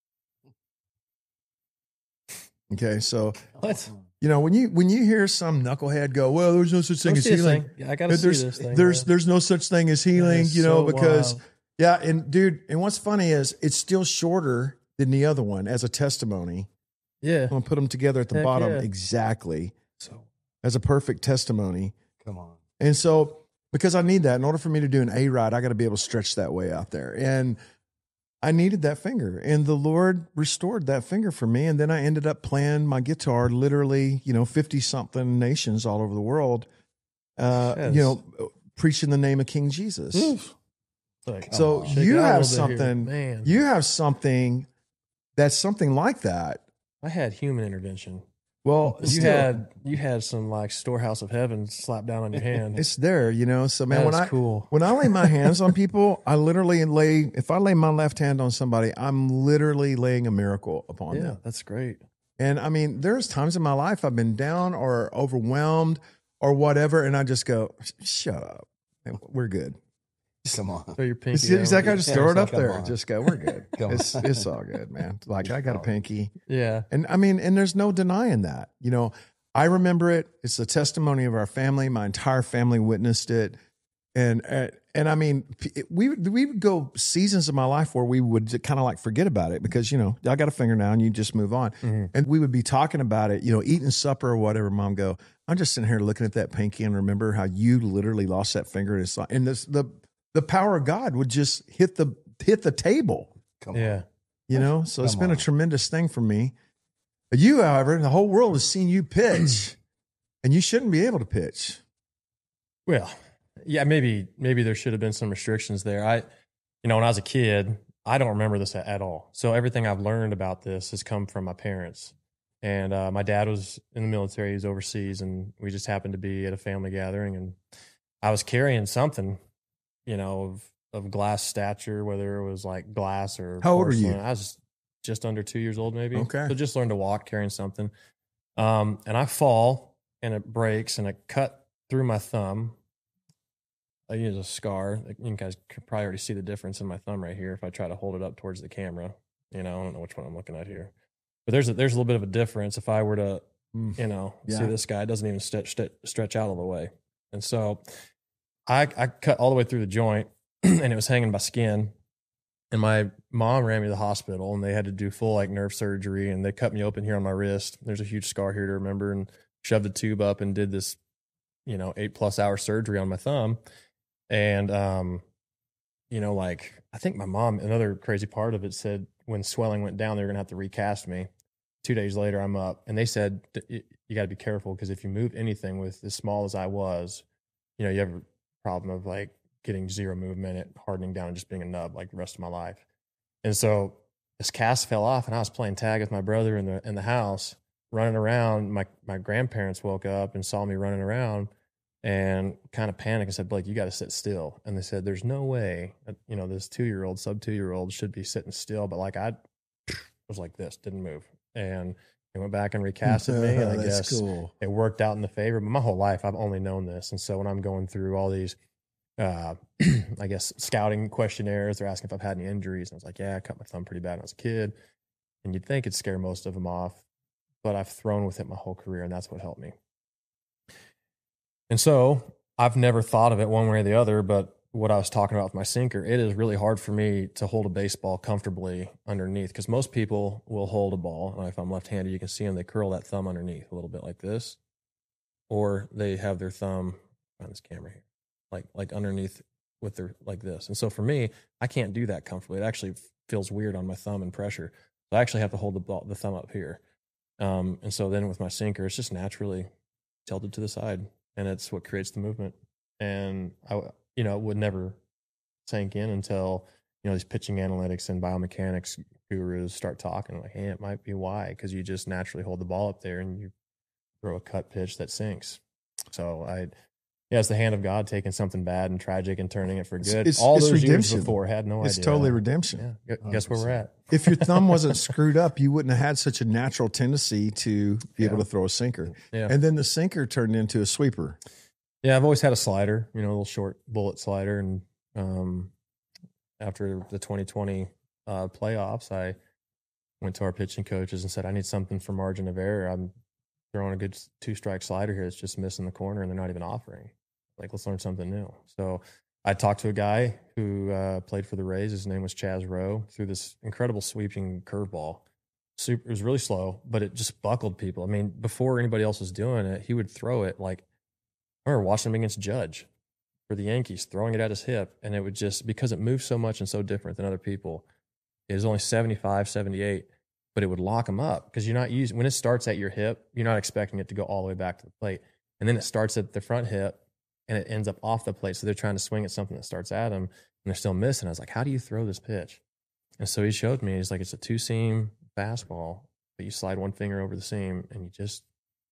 Speaker 2: Okay, so
Speaker 3: What?
Speaker 2: you know, when you when you hear some knucklehead go, well, there's no such thing
Speaker 3: Go
Speaker 2: as
Speaker 3: see this
Speaker 2: healing.
Speaker 3: thing. Yeah, I gotta see
Speaker 2: there's
Speaker 3: this thing.
Speaker 2: there's
Speaker 3: yeah.
Speaker 2: there's no such thing as healing,
Speaker 3: That is
Speaker 2: you know,
Speaker 3: so
Speaker 2: because
Speaker 3: wild.
Speaker 2: yeah, and dude, and what's funny is it's still shorter than the other one as a testimony.
Speaker 3: yeah.
Speaker 2: I'm gonna put them together at the
Speaker 3: Heck
Speaker 2: bottom
Speaker 3: yeah.
Speaker 2: exactly
Speaker 3: So
Speaker 2: as a perfect testimony.
Speaker 4: Come on.
Speaker 2: And so, because I need that in order for me to do an A ride, I got to be able to stretch that way out there. And I needed that finger, and the Lord restored that finger for me. And then I ended up playing my guitar, literally, you know, fifty something nations all over the world, uh,
Speaker 3: Yes.
Speaker 2: you know, preaching the name of King Jesus.
Speaker 3: Oof. Like,
Speaker 2: So
Speaker 3: oh, shake it
Speaker 2: you
Speaker 3: out a
Speaker 2: have
Speaker 3: little bit here.
Speaker 2: something,
Speaker 3: man.
Speaker 2: you have something that's something like that.
Speaker 3: I had human intervention.
Speaker 2: Well,
Speaker 3: You
Speaker 2: still,
Speaker 3: had you had some like storehouse of heaven slapped down on your hand.
Speaker 2: it's there, you know. So man,
Speaker 3: That
Speaker 2: when
Speaker 3: is
Speaker 2: I
Speaker 3: cool.
Speaker 2: when I lay my hands on people, I literally lay. If I lay my left hand on somebody, I'm literally laying a miracle upon
Speaker 3: Yeah,
Speaker 2: them.
Speaker 3: that's great.
Speaker 2: And I mean, there's times in my life I've been down or overwhelmed or whatever, and I just go, "Shut up, we're good."
Speaker 4: Come on.
Speaker 3: Throw your pinky.
Speaker 2: It's, it's like I
Speaker 3: over.
Speaker 2: just
Speaker 4: Yeah,
Speaker 2: throw it
Speaker 4: it's
Speaker 2: up
Speaker 4: like,
Speaker 2: there,
Speaker 4: come
Speaker 2: and
Speaker 4: on.
Speaker 2: just go, "We're good."
Speaker 4: Come on.
Speaker 2: it's it's all good, man. Like I got a pinky.
Speaker 3: Yeah.
Speaker 2: And I mean, and there's no denying that. You know, I remember it. It's the testimony of our family. My entire family witnessed it. And uh, And I mean, it- we would- we would go seasons of my life where we would kind of like forget about it because, you know, I got a finger now and you just move on.
Speaker 3: Mhm.
Speaker 2: And we would be talking about it, you know, eating supper or whatever. Mom go, I'm just sitting here looking at that pinky and remember how you literally lost that finger. And, it's, and this, the, the power of God would just hit the, hit the table,
Speaker 4: Come
Speaker 3: Yeah.
Speaker 4: on.
Speaker 2: you know? So it's
Speaker 4: Come
Speaker 2: been a
Speaker 4: on.
Speaker 2: tremendous thing for me. You, however, the whole world has seen you pitch and you shouldn't be able to pitch.
Speaker 3: Well, yeah, maybe maybe there should have been some restrictions there. I, you know, when I was a kid, I don't remember this at, at all. So everything I've learned about this has come from my parents. And uh, my dad was in the military; he was overseas, and we just happened to be at a family gathering, and I was carrying something, you know, of, of glass stature, whether it was like glass or
Speaker 2: How old were you?
Speaker 3: porcelain. I was just under two years old, maybe.
Speaker 2: Okay.
Speaker 3: So just learned to walk carrying something, um, and I fall, and it breaks, and it cut through my thumb. I use a scar. Like, you guys could probably already see the difference in my thumb right here if I try to hold it up towards the camera. You know, I don't know which one I'm looking at here, but there's a, there's a little bit of a difference. If I were to,
Speaker 2: Mm.
Speaker 3: you know,
Speaker 2: Yeah.
Speaker 3: see this guy, it doesn't even stretch stretch, stretch out all the way, and so I I cut all the way through the joint, and it was hanging by skin. And my mom ran me to the hospital, and they had to do full like nerve surgery, and they cut me open here on my wrist. There's a huge scar here to remember, and shoved a tube up and did this, you know, eight plus hour surgery on my thumb. And, um, you know, like, I think my mom, another crazy part of it said when swelling went down, they were going to have to recast me. Two days later, I'm up. And they said, you got to be careful because if you move anything with as small as I was, you know, you have a problem of like getting zero movement, it hardening down and just being a nub like the rest of my life. And so this cast fell off, and I was playing tag with my brother in the in the house, running around. My, my grandparents woke up and saw me running around, and kind of panicked and said, Blake, you got to sit still. And they said, there's no way, that, you know, this two-year-old, sub two-year-old should be sitting still. But like I was like this, didn't move. And they went back and recasted me. And I
Speaker 2: That's
Speaker 3: guess
Speaker 2: cool.
Speaker 3: it worked out in the favor. But my whole life, I've only known this. And so when I'm going through all these, uh, I guess, scouting questionnaires, they're asking if I've had any injuries. And I was like, yeah, I cut my thumb pretty bad when I was a kid. And you'd think it'd scare most of them off. But I've thrown with it my whole career, and that's what helped me. And so I've never thought of it one way or the other, but what I was talking about with my sinker, it is really hard for me to hold a baseball comfortably underneath because most people will hold a ball. And if I'm left-handed, you can see them, they curl that thumb underneath a little bit like this, or they have their thumb on this camera here, like, like underneath with their, like this. And so for me, I can't do that comfortably. It actually feels weird on my thumb and pressure. So I actually have to hold the ball, the thumb up here. Um, and so then with my sinker, it's just naturally tilted to the side. And it's what creates the movement. And I, you know, it would never sink in until, you know, these pitching analytics and biomechanics gurus start talking like, hey, it might be why, because you just naturally hold the ball up there and you throw a cut pitch that sinks. So I, yeah, it's the hand of God taking something bad and tragic and turning it for good.
Speaker 2: It's-
Speaker 3: All
Speaker 2: it's
Speaker 3: those
Speaker 2: redemption.
Speaker 3: years before, had no
Speaker 2: It's
Speaker 3: idea.
Speaker 2: totally redemption.
Speaker 3: Yeah, gu- guess where we're at.
Speaker 2: If your thumb wasn't screwed up, you wouldn't have had such a natural tendency to be able to throw a sinker.
Speaker 3: Yeah.
Speaker 2: And then the sinker turned into a sweeper.
Speaker 3: Yeah, I've always had a slider, you know, a little short bullet slider. And um, after the twenty twenty uh, playoffs, I went to our pitching coaches and said, I need something for margin of error. I'm throwing a good two strike slider here. It's just missing the corner and they're not even offering. Like, let's learn something new. So I talked to a guy who uh, played for the Rays. His name was Chaz Rowe, threw this incredible sweeping curveball. Super, it was really slow, but it just buckled people. I mean, before anybody else was doing it, he would throw it like, I remember watching him against Judge for the Yankees, throwing it at his hip, and it would just, because it moved so much and so different than other people, it was only seventy-five, seventy-eight, but it would lock him up because you're not using, when it starts at your hip, you're not expecting it to go all the way back to the plate. And then it starts at the front hip and it ends up off the plate. So they're trying to swing at something that starts at them and they're still missing. I was like, how do you throw this pitch? And so he showed me, he's like, it's a two seam fastball, but you slide one finger over the seam and you just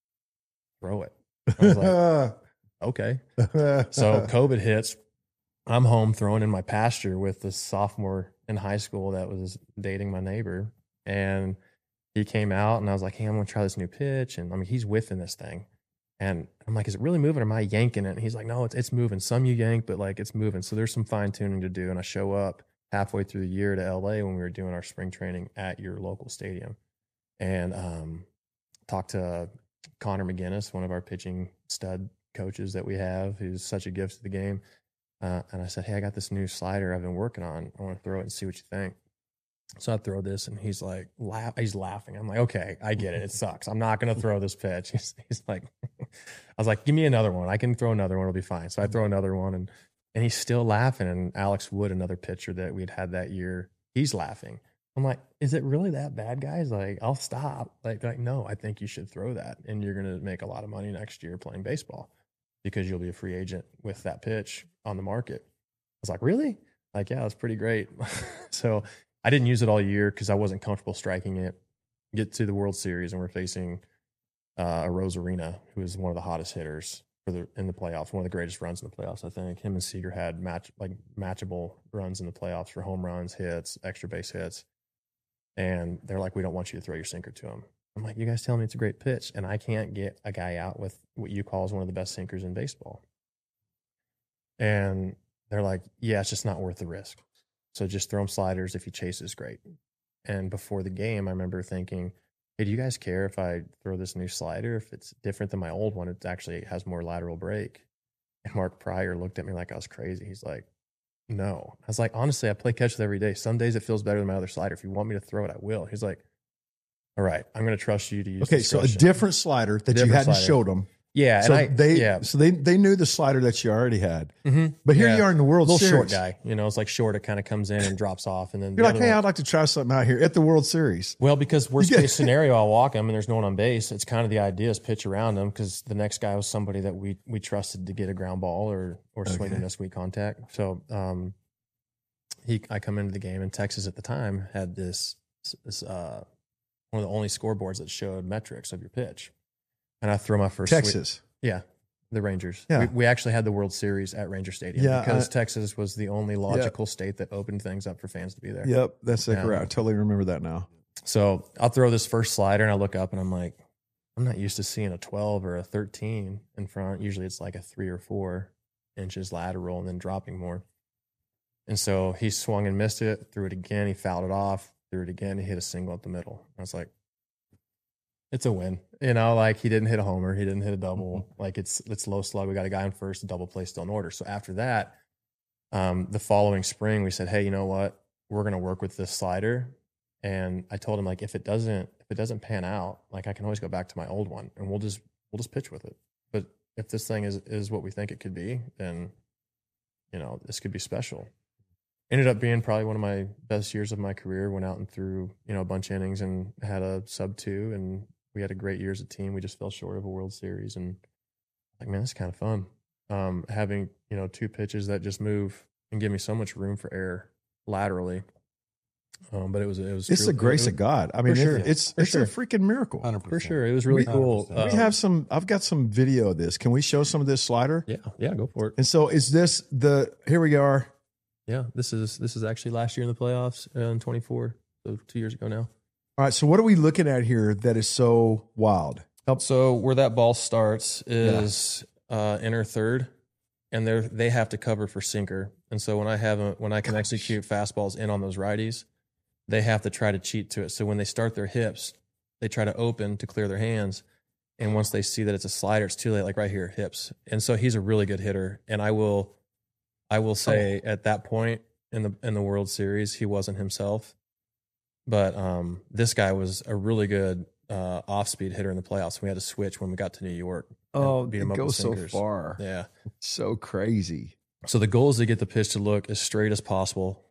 Speaker 3: throw it. I was like, okay. So COVID hits. I'm home throwing in my pasture with this sophomore in high school that was dating my neighbor. And he came out and I was like, hey, I'm going to try this new pitch. And I mean, he's whiffing this thing. And I'm like, is it really moving or am I yanking it? And he's like, no, it's, it's moving. Some you yank, but like it's moving. So there's some fine tuning to do. And I show up halfway through the year to L A when we were doing our spring training at your local stadium. And um, talked to Connor McGinnis, one of our pitching stud coaches that we have, who's such a gift to the game. Uh, and I said, hey, I got this new slider I've been working on. I want to throw it and see what you think. So I throw this, and he's like, laugh. He's laughing. I'm like, okay, I get it. It sucks. I'm not going to throw this pitch. He's, he's like, I was like, give me another one. I can throw another one. It'll be fine. So I throw another one, and and he's still laughing. And Alex Wood, another pitcher that we'd had that year, he's laughing. I'm like, is it really that bad, guys? Like, I'll stop. Like, like, no, I think you should throw that, and you're going to make a lot of money next year playing baseball because you'll be a free agent with that pitch on the market. I was like, really? Like, yeah, that's pretty great. So I didn't use it all year because I wasn't comfortable striking it. Get to the World Series, and we're facing uh, a Rosarina, who is one of the hottest hitters for the in the playoffs, one of the greatest runs in the playoffs, I think. Him and Seager had match like matchable runs in the playoffs for home runs, hits, extra base hits. And they're like, we don't want you to throw your sinker to him. I'm like, you guys tell me it's a great pitch, and I can't get a guy out with what you call is one of the best sinkers in baseball. And they're like, yeah, it's just not worth the risk. So just throw him sliders. If he chases, great. And before the game, I remember thinking, hey, do you guys care if I throw this new slider? If it's different than my old one, it actually has more lateral break. And Mark Pryor looked at me like I was crazy. He's like, no. I was like, honestly, I play catch with every day. Some days it feels better than my other slider. If you want me to throw it, I will. He's like, all right, I'm going to trust you to use
Speaker 2: Okay, so a
Speaker 3: discretion.
Speaker 2: different slider that
Speaker 3: Different
Speaker 2: you hadn't
Speaker 3: slider.
Speaker 2: showed them.
Speaker 3: Yeah.
Speaker 2: So
Speaker 3: and I,
Speaker 2: they,
Speaker 3: yeah.
Speaker 2: so they, they knew the slider that you already had.
Speaker 3: Mm-hmm.
Speaker 2: But here
Speaker 3: Yeah.
Speaker 2: you are in the World
Speaker 3: little
Speaker 2: Series.
Speaker 3: short guy. You know, it's like short. It kind of comes in and drops off. And then
Speaker 2: You're
Speaker 3: the
Speaker 2: like,
Speaker 3: other
Speaker 2: hey,
Speaker 3: one-
Speaker 2: I'd like to try something out here at the World Series.
Speaker 3: Well, because worst
Speaker 2: Yeah.
Speaker 3: case scenario, I'll walk him and there's no one on base. It's kind of the idea is pitch around him because the next guy was somebody that we we trusted to get a ground ball or or swing
Speaker 2: Okay.
Speaker 3: and miss weak contact. So um, he I come into the game, and Texas at the time had this this uh, one of the only scoreboards that showed metrics of your pitch. And I throw my first sweep-
Speaker 2: Texas.
Speaker 3: yeah, the Rangers.
Speaker 2: Yeah.
Speaker 3: We, we actually had the World Series at Ranger Stadium
Speaker 2: Yeah,
Speaker 3: because
Speaker 2: I-
Speaker 3: Texas was the only logical state that opened things up for fans to be there.
Speaker 2: Yep, that's
Speaker 3: Yeah.
Speaker 2: correct. I totally remember that now.
Speaker 3: So I'll throw this first slider, and I look up, and I'm like, I'm not used to seeing a twelve or a thirteen in front. Usually it's like a three or four inches lateral and then dropping more. And so he swung and missed it, threw it again. He fouled it off, threw it again. He hit a single up the middle. I was like, it's a win. You know, like he didn't hit a homer. He didn't hit a double. Like it's, it's low slug. We got a guy on first, a double play still in order. So after that, um, the following spring, we said, hey, you know what? We're going to work with this slider. And I told him, like, if it doesn't, if it doesn't pan out, like I can always go back to my old one and we'll just, we'll just pitch with it. But if this thing is, is what we think it could be, then, you know, this could be special. Ended up being probably one of my best years of my career. Went out and threw, you know, a bunch of innings and had a sub two, and we had a great year as a team. We just fell short of a World Series, and like, man, it's kind of fun. Um, having, you know, two pitches that just move and give me so much room for error laterally. Um, but it was, it was,
Speaker 2: It's
Speaker 3: true-
Speaker 2: the grace
Speaker 3: it
Speaker 2: of God. I mean,
Speaker 3: sure.
Speaker 2: it, it's
Speaker 3: For
Speaker 2: it's
Speaker 3: sure.
Speaker 2: a freaking miracle.
Speaker 4: one hundred percent.
Speaker 3: for sure. It was really
Speaker 2: We-
Speaker 3: cool.
Speaker 4: We
Speaker 2: We
Speaker 3: Um,
Speaker 2: have some. I've got some video of this. Can we show some of this slider?
Speaker 3: yeah, yeah, go for it.
Speaker 2: And so, is this the? Here we are.
Speaker 3: Yeah, this is this is actually last year in the playoffs uh, in twenty-four, so two years ago now.
Speaker 2: All right. So, what are we looking at here that is so wild?
Speaker 3: So where that ball starts is uh, inner third, and they they have to cover for sinker. And so when I have a, when I can execute fastballs in on those righties, they have to try to cheat to it. So when they start their hips, they try to open to clear their hands. And once they see that it's a slider, it's too late. Like right here, hips. And so he's a really good hitter. And I will, I will say at that point in the in the World Series, he wasn't himself. But um, this guy was a really good uh, off-speed hitter in the playoffs. We had to switch when we got to New York. and
Speaker 2: Oh,
Speaker 3: beat
Speaker 2: it
Speaker 3: him up with
Speaker 2: goes so
Speaker 3: sinkers.
Speaker 2: far.
Speaker 3: Yeah.
Speaker 2: So crazy.
Speaker 3: So the goal is to get the pitch to look as straight as possible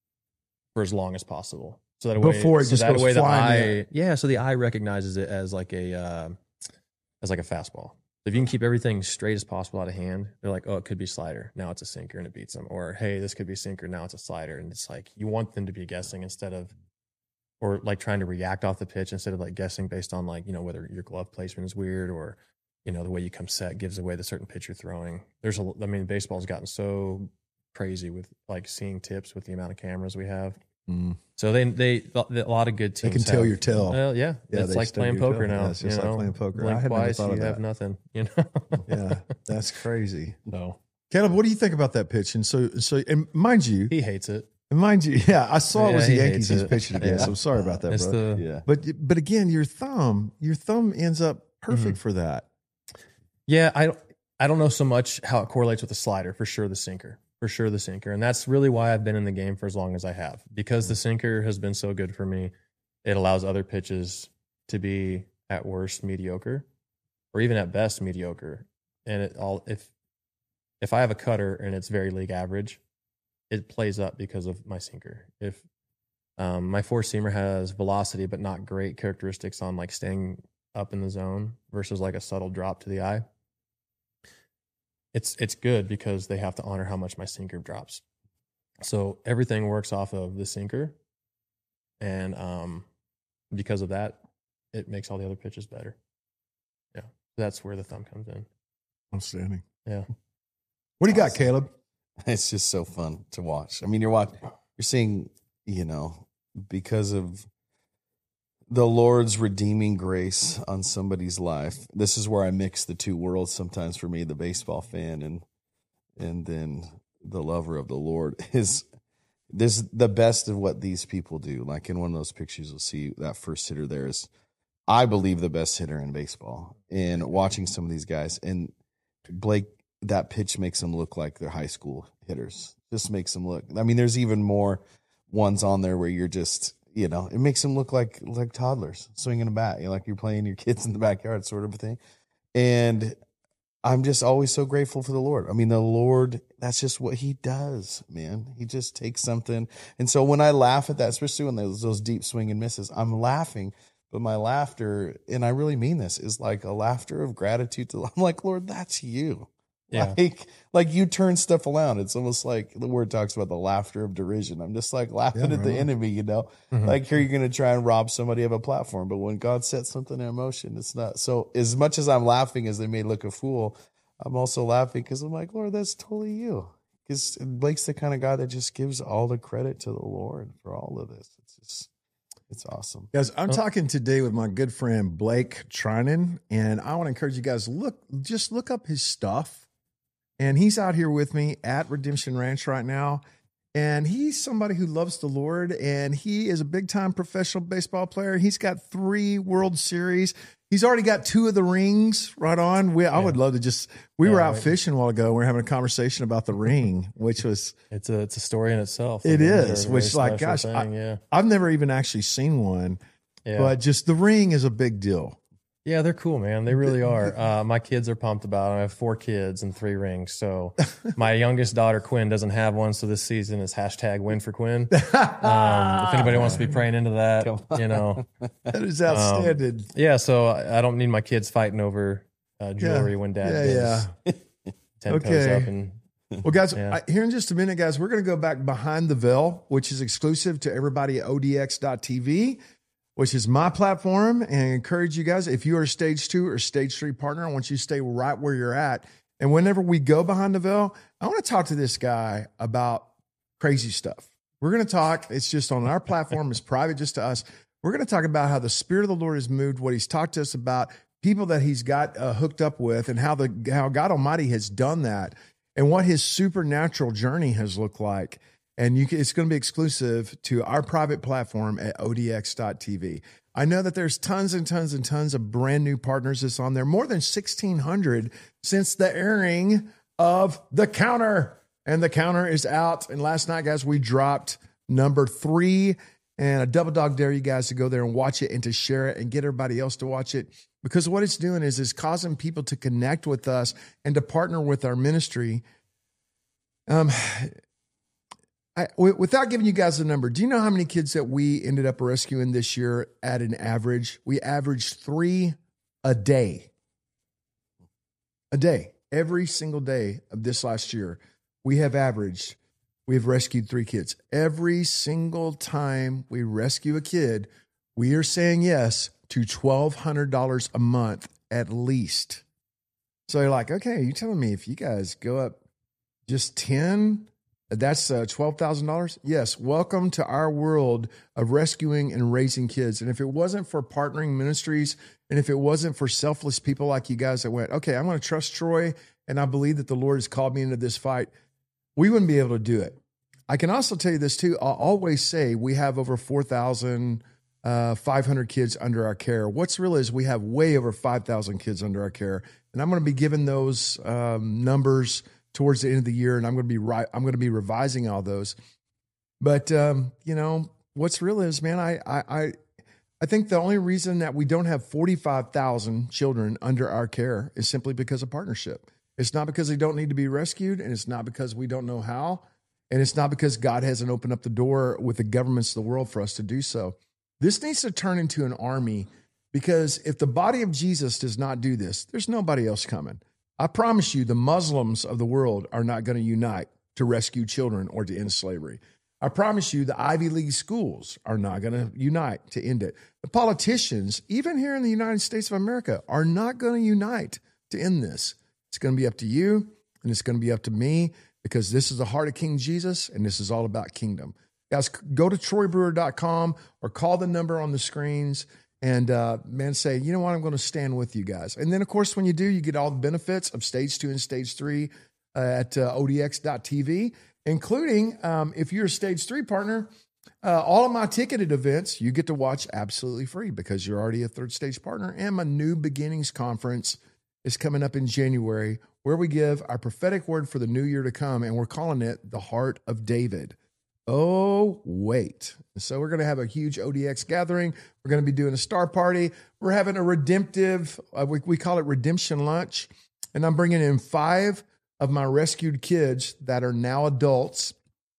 Speaker 3: for as long as possible. So that way,
Speaker 2: Before it
Speaker 3: so
Speaker 2: just
Speaker 3: that
Speaker 2: goes
Speaker 3: way the
Speaker 2: flying
Speaker 3: eye,
Speaker 2: in.
Speaker 3: yeah. So the eye recognizes it as like a uh, as like a fastball. If you can keep everything straight as possible out of hand, they're like, oh, it could be slider. Now it's a sinker and it beats them. Or hey, this could be sinker. Now it's a slider. And it's like you want them to be guessing instead of, or like trying to react off the pitch instead of like guessing based on like, you know, whether your glove placement is weird or, you know, the way you come set gives away the certain pitch you're throwing. There's a, I mean, baseball's gotten so crazy with like seeing tips with the amount of cameras we have.
Speaker 2: Mm.
Speaker 3: So they, they, a lot of good
Speaker 2: They
Speaker 3: teams
Speaker 2: can tell
Speaker 3: have-
Speaker 2: your tell.
Speaker 3: Well, yeah,
Speaker 2: Yeah,
Speaker 3: it's
Speaker 2: they
Speaker 3: like
Speaker 2: study
Speaker 3: playing
Speaker 2: your
Speaker 3: poker
Speaker 2: tell.
Speaker 3: now.
Speaker 2: Yeah, it's just
Speaker 3: you
Speaker 2: like
Speaker 3: know?
Speaker 2: playing poker. I
Speaker 3: Blink
Speaker 2: had never
Speaker 3: twice,
Speaker 2: thought
Speaker 3: you
Speaker 2: of
Speaker 3: have
Speaker 2: that.
Speaker 3: nothing. You know.
Speaker 2: Yeah, that's crazy.
Speaker 3: No,
Speaker 2: Caleb, what do you think about that pitch? And so, so, and mind you,
Speaker 3: he hates it.
Speaker 2: mind you, yeah, I saw it was
Speaker 3: Yeah,
Speaker 2: the
Speaker 3: he
Speaker 2: Yankees
Speaker 3: hates
Speaker 2: he's
Speaker 3: it.
Speaker 2: pitching against.
Speaker 3: Yeah.
Speaker 2: So I'm sorry about that,
Speaker 3: It's
Speaker 2: bro.
Speaker 3: the
Speaker 4: Yeah.
Speaker 2: But but again, your thumb, your thumb ends up perfect
Speaker 3: Mm-hmm.
Speaker 2: for that.
Speaker 3: yeah. I don't I don't know so much how it correlates with the slider. For sure, the sinker. for sure the sinker. And that's really why I've been in the game for as long as I have, because the sinker has been so good for me. It allows other pitches to be at worst mediocre, or even at best mediocre. And it all, if, if I have a cutter and it's very league average, it plays up because of my sinker. If um, my four seamer has velocity, but not great characteristics on like staying up in the zone versus like a subtle drop to the eye, it's it's good because they have to honor how much my sinker drops. So everything works off of the sinker, and um, because of that, it makes all the other pitches better. Yeah, that's where the thumb comes in.
Speaker 2: Outstanding.
Speaker 3: Yeah.
Speaker 2: What do you got, Caleb?
Speaker 4: It's just so fun to watch. I mean, you're watching, you're seeing, you know, because of the Lord's redeeming grace on somebody's life. This is where I mix the two worlds sometimes for me, the baseball fan and and then the lover of the Lord. Is this the best of what these people do? Like in one of those pictures, you'll see that first hitter there is, I believe, the best hitter in baseball. And watching some of these guys, and Blake, that pitch makes them look like they're high school hitters. Just makes them look. I mean, there's even more ones on there where you're just, you know, it makes them look like like toddlers swinging a bat, you know, like you're playing your kids in the backyard, sort of a thing. And I'm just always so grateful for the Lord. I mean, the Lord, that's just what he does, man. He just takes something. And so when I laugh at that, especially when there's those deep swing and misses, I'm laughing. But my laughter, and I really mean this, is like a laughter of gratitude to, I'm like, Lord, that's you.
Speaker 3: Yeah.
Speaker 4: Like, like you turn stuff around. It's almost like the word talks about the laughter of derision. I'm just like laughing
Speaker 2: Yeah,
Speaker 4: at the
Speaker 2: right.
Speaker 4: enemy, you know,
Speaker 3: Mhm.
Speaker 4: like here you're going to try and rob somebody of a platform. But when God sets something in motion, it's not. So as much as I'm laughing as they may look a fool, I'm also laughing because I'm like, Lord, that's totally you. Because Blake's the kind of guy that just gives all the credit to the Lord for all of this. It's just, it's awesome.
Speaker 2: Guys, I'm
Speaker 3: Oh.
Speaker 2: talking today with my good friend Blake Trinan, and I want to encourage you guys, look, just look up his stuff. And he's out here with me at Redemption Ranch right now. And he's somebody who loves the Lord, and he is a big-time professional baseball player. He's got three World Series. He's already got two of the rings right on. We, I would love to just, we
Speaker 3: Yeah,
Speaker 2: were out
Speaker 3: right.
Speaker 2: fishing a while ago. We were having a conversation about the ring, which was,
Speaker 3: It's a it's a story in itself.
Speaker 2: It
Speaker 3: They're
Speaker 2: is,
Speaker 3: a
Speaker 2: which,
Speaker 3: very
Speaker 2: like,
Speaker 3: special
Speaker 2: gosh,
Speaker 3: thing, yeah,
Speaker 2: I've never even actually seen one,
Speaker 3: yeah.
Speaker 2: but just the ring is a big deal.
Speaker 3: Yeah, they're cool, man. They really are. Uh, my kids are pumped about it. I have four kids and three rings. So my youngest daughter, Quinn, doesn't have one. So this season is hashtag win for Quinn. Um, if anybody wants to be praying into that, you know.
Speaker 2: That is outstanding.
Speaker 3: Yeah, so I I don't need my kids fighting over uh, jewelry when dad
Speaker 2: yeah,
Speaker 3: goes
Speaker 2: yeah.
Speaker 3: ten
Speaker 2: Okay.
Speaker 3: toes up. And
Speaker 2: Well, guys,
Speaker 3: Yeah.
Speaker 2: I, here in just a minute, guys, we're going to go back behind the veil, which is exclusive to everybody at O D X dot T V, which is my platform. And I encourage you guys, if you are a stage two or stage three partner, I want you to stay right where you're at. And whenever we go behind the veil, I want to talk to this guy about crazy stuff. We're going to talk. It's just on our platform. It's private just to us. We're going to talk about how the Spirit of the Lord has moved, what he's talked to us about, people that he's got uh, hooked up with, and how the how God Almighty has done that, and what his supernatural journey has looked like. And you can, it's going to be exclusive to our private platform at O D X dot T V. I know that there's tons and tons and tons of brand new partners that's on there, more than sixteen hundred since the airing of The Counter. And The Counter is out. And last night, guys, we dropped number three, and a double dog dare you guys to go there and watch it and to share it and get everybody else to watch it. Because what it's doing is it's causing people to connect with us and to partner with our ministry. Um, I, w- without giving you guys a number, do you know how many kids that we ended up rescuing this year at an average? We averaged three a day. A day. Every single day of this last year, we have averaged, we have rescued three kids. Every single time we rescue a kid, we are saying yes to twelve hundred dollars a month at least. So you're like, okay, you're telling me if you guys go up just ten, that's uh, twelve thousand dollars? Yes. Welcome to our world of rescuing and raising kids. And if it wasn't for partnering ministries, and if it wasn't for selfless people like you guys that went, okay, I'm going to trust Troy, and I believe that the Lord has called me into this fight, we wouldn't be able to do it. I can also tell you this too. I'll always say we have over four thousand five hundred kids under our care. What's real is we have way over five thousand kids under our care. And I'm going to be giving those um, numbers towards the end of the year, and I'm going to be right. I'm going to be revising all those. But um, you know, what's real is, man, I I I, I think the only reason that we don't have forty-five thousand children under our care is simply because of partnership. It's not because they don't need to be rescued, and it's not because we don't know how, and it's not because God hasn't opened up the door with the governments of the world for us to do so. This needs to turn into an army, because if the body of Jesus does not do this, there's nobody else coming. I promise you, the Muslims of the world are not going to unite to rescue children or to end slavery. I promise you, the Ivy League schools are not going to unite to end it. The politicians, even here in the United States of America, are not going to unite to end this. It's going to be up to you, and it's going to be up to me, because this is the heart of King Jesus, and this is all about kingdom. Guys, go to troy brewer dot com or call the number on the screens and, uh, man, say, you know what, I'm going to stand with you guys. And then, of course, when you do, you get all the benefits of stage two and stage three uh, at uh, O D X dot T V, including um, if you're a stage three partner, uh, all of my ticketed events, you get to watch absolutely free because you're already a third stage partner. And my New Beginnings Conference is coming up in January, where we give our prophetic word for the new year to come, and we're calling it the Heart of David. Oh, wait. So we're going to have a huge O D X gathering. We're going to be doing a star party. We're having a redemptive, uh, we, we call it redemption lunch, and I'm bringing in five of my rescued kids that are now adults,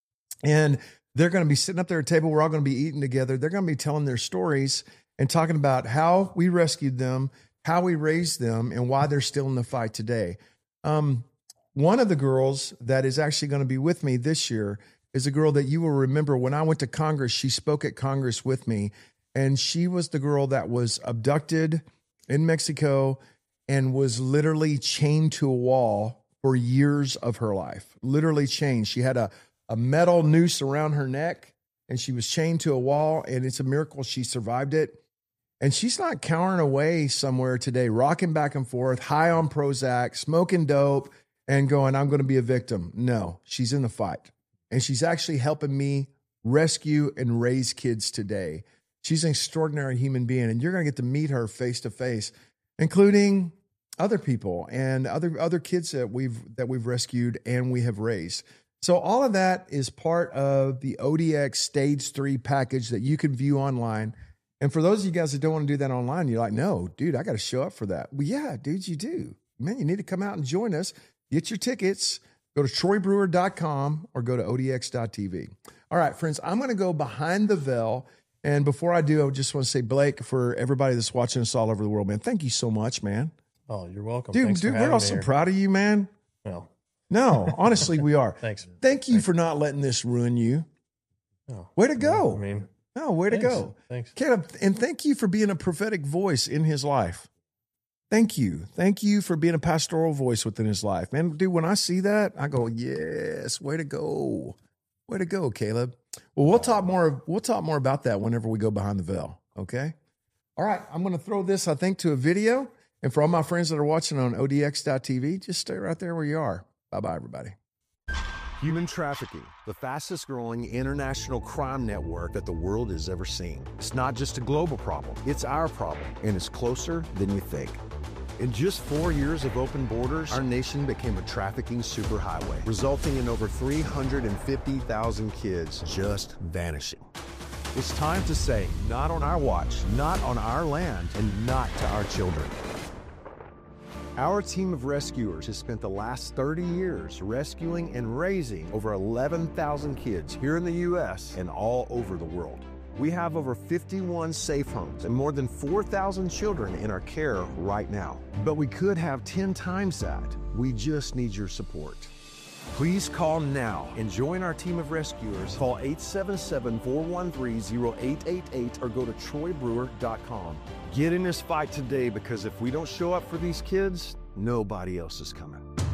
Speaker 2: and they're going to be sitting up there at a table. We're all going to be eating together. They're going to be telling their stories and talking about how we rescued them, how we raised them, and why they're still in the fight today. Um, one of the girls that is actually going to be with me this year is a girl that you will remember when I went to Congress. She spoke at Congress with me, and she was the girl that was abducted in Mexico and was literally chained to a wall for years of her life, literally chained. She had a, a metal noose around her neck, and she was chained to a wall, and it's a miracle she survived it. And she's not cowering away somewhere today, rocking back and forth, high on Prozac, smoking dope, and going, I'm going to be a victim. No, she's in the fight. And she's actually helping me rescue and raise kids today. She's an extraordinary human being, and you're going to get to meet her face to face, including other people and other other kids that we've that we've rescued and we have raised. So all of that is part of the O D X Stage three package that you can view online. And for those of you guys that don't want to do that online, you're like, no, dude, I got to show up for that. Well, yeah, dudes, you do. Man, you need to come out and join us. Get your tickets. Go to troy brewer dot com or go to O D X dot T V. All right, friends, I'm going to go behind the veil. And before I do, I just want to say, Blake, for everybody that's watching us all over the world, man, thank you so much, man.
Speaker 3: Oh, you're welcome.
Speaker 2: Dude,
Speaker 3: Thanks
Speaker 2: dude,
Speaker 3: for
Speaker 2: we're
Speaker 3: having
Speaker 2: all
Speaker 3: me
Speaker 2: so
Speaker 3: here.
Speaker 2: proud of you, man.
Speaker 3: Well,
Speaker 2: No, honestly, we are.
Speaker 3: Thanks.
Speaker 2: Thank you for not letting this ruin you.
Speaker 3: Oh,
Speaker 2: Way to go.
Speaker 3: I mean,
Speaker 2: No, way to
Speaker 3: thanks.
Speaker 2: go.
Speaker 3: Thanks.
Speaker 2: Caleb, and thank you for being a prophetic voice in his life. Thank you. Thank you for being a pastoral voice within his life. Man, dude, when I see that, I go, yes, way to go. Way to go, Caleb. Well, we'll talk more, we'll talk more about that whenever we go behind the veil. Okay. All right. I'm going to throw this, I think, to a video. And for all my friends that are watching on O D X dot T V, just stay right there where you are. Bye-bye, everybody.
Speaker 6: Human trafficking, the fastest growing international crime network that the world has ever seen. It's not just a global problem, it's our problem, and it's closer than you think. In just four years of open borders, our nation became a trafficking superhighway, resulting in over three hundred fifty thousand kids just vanishing. It's time to say, not on our watch, not on our land, and not to our children. Our team of rescuers has spent the last thirty years rescuing and raising over eleven thousand kids here in the U S and all over the world. We have over fifty-one safe homes and more than four thousand children in our care right now. But we could have ten times that. We just need your support. Please call now and join our team of rescuers. Call eight seven seven, four one three, zero eight eight eight or go to troy brewer dot com. Get in this fight today, because if we don't show up for these kids, nobody else is coming.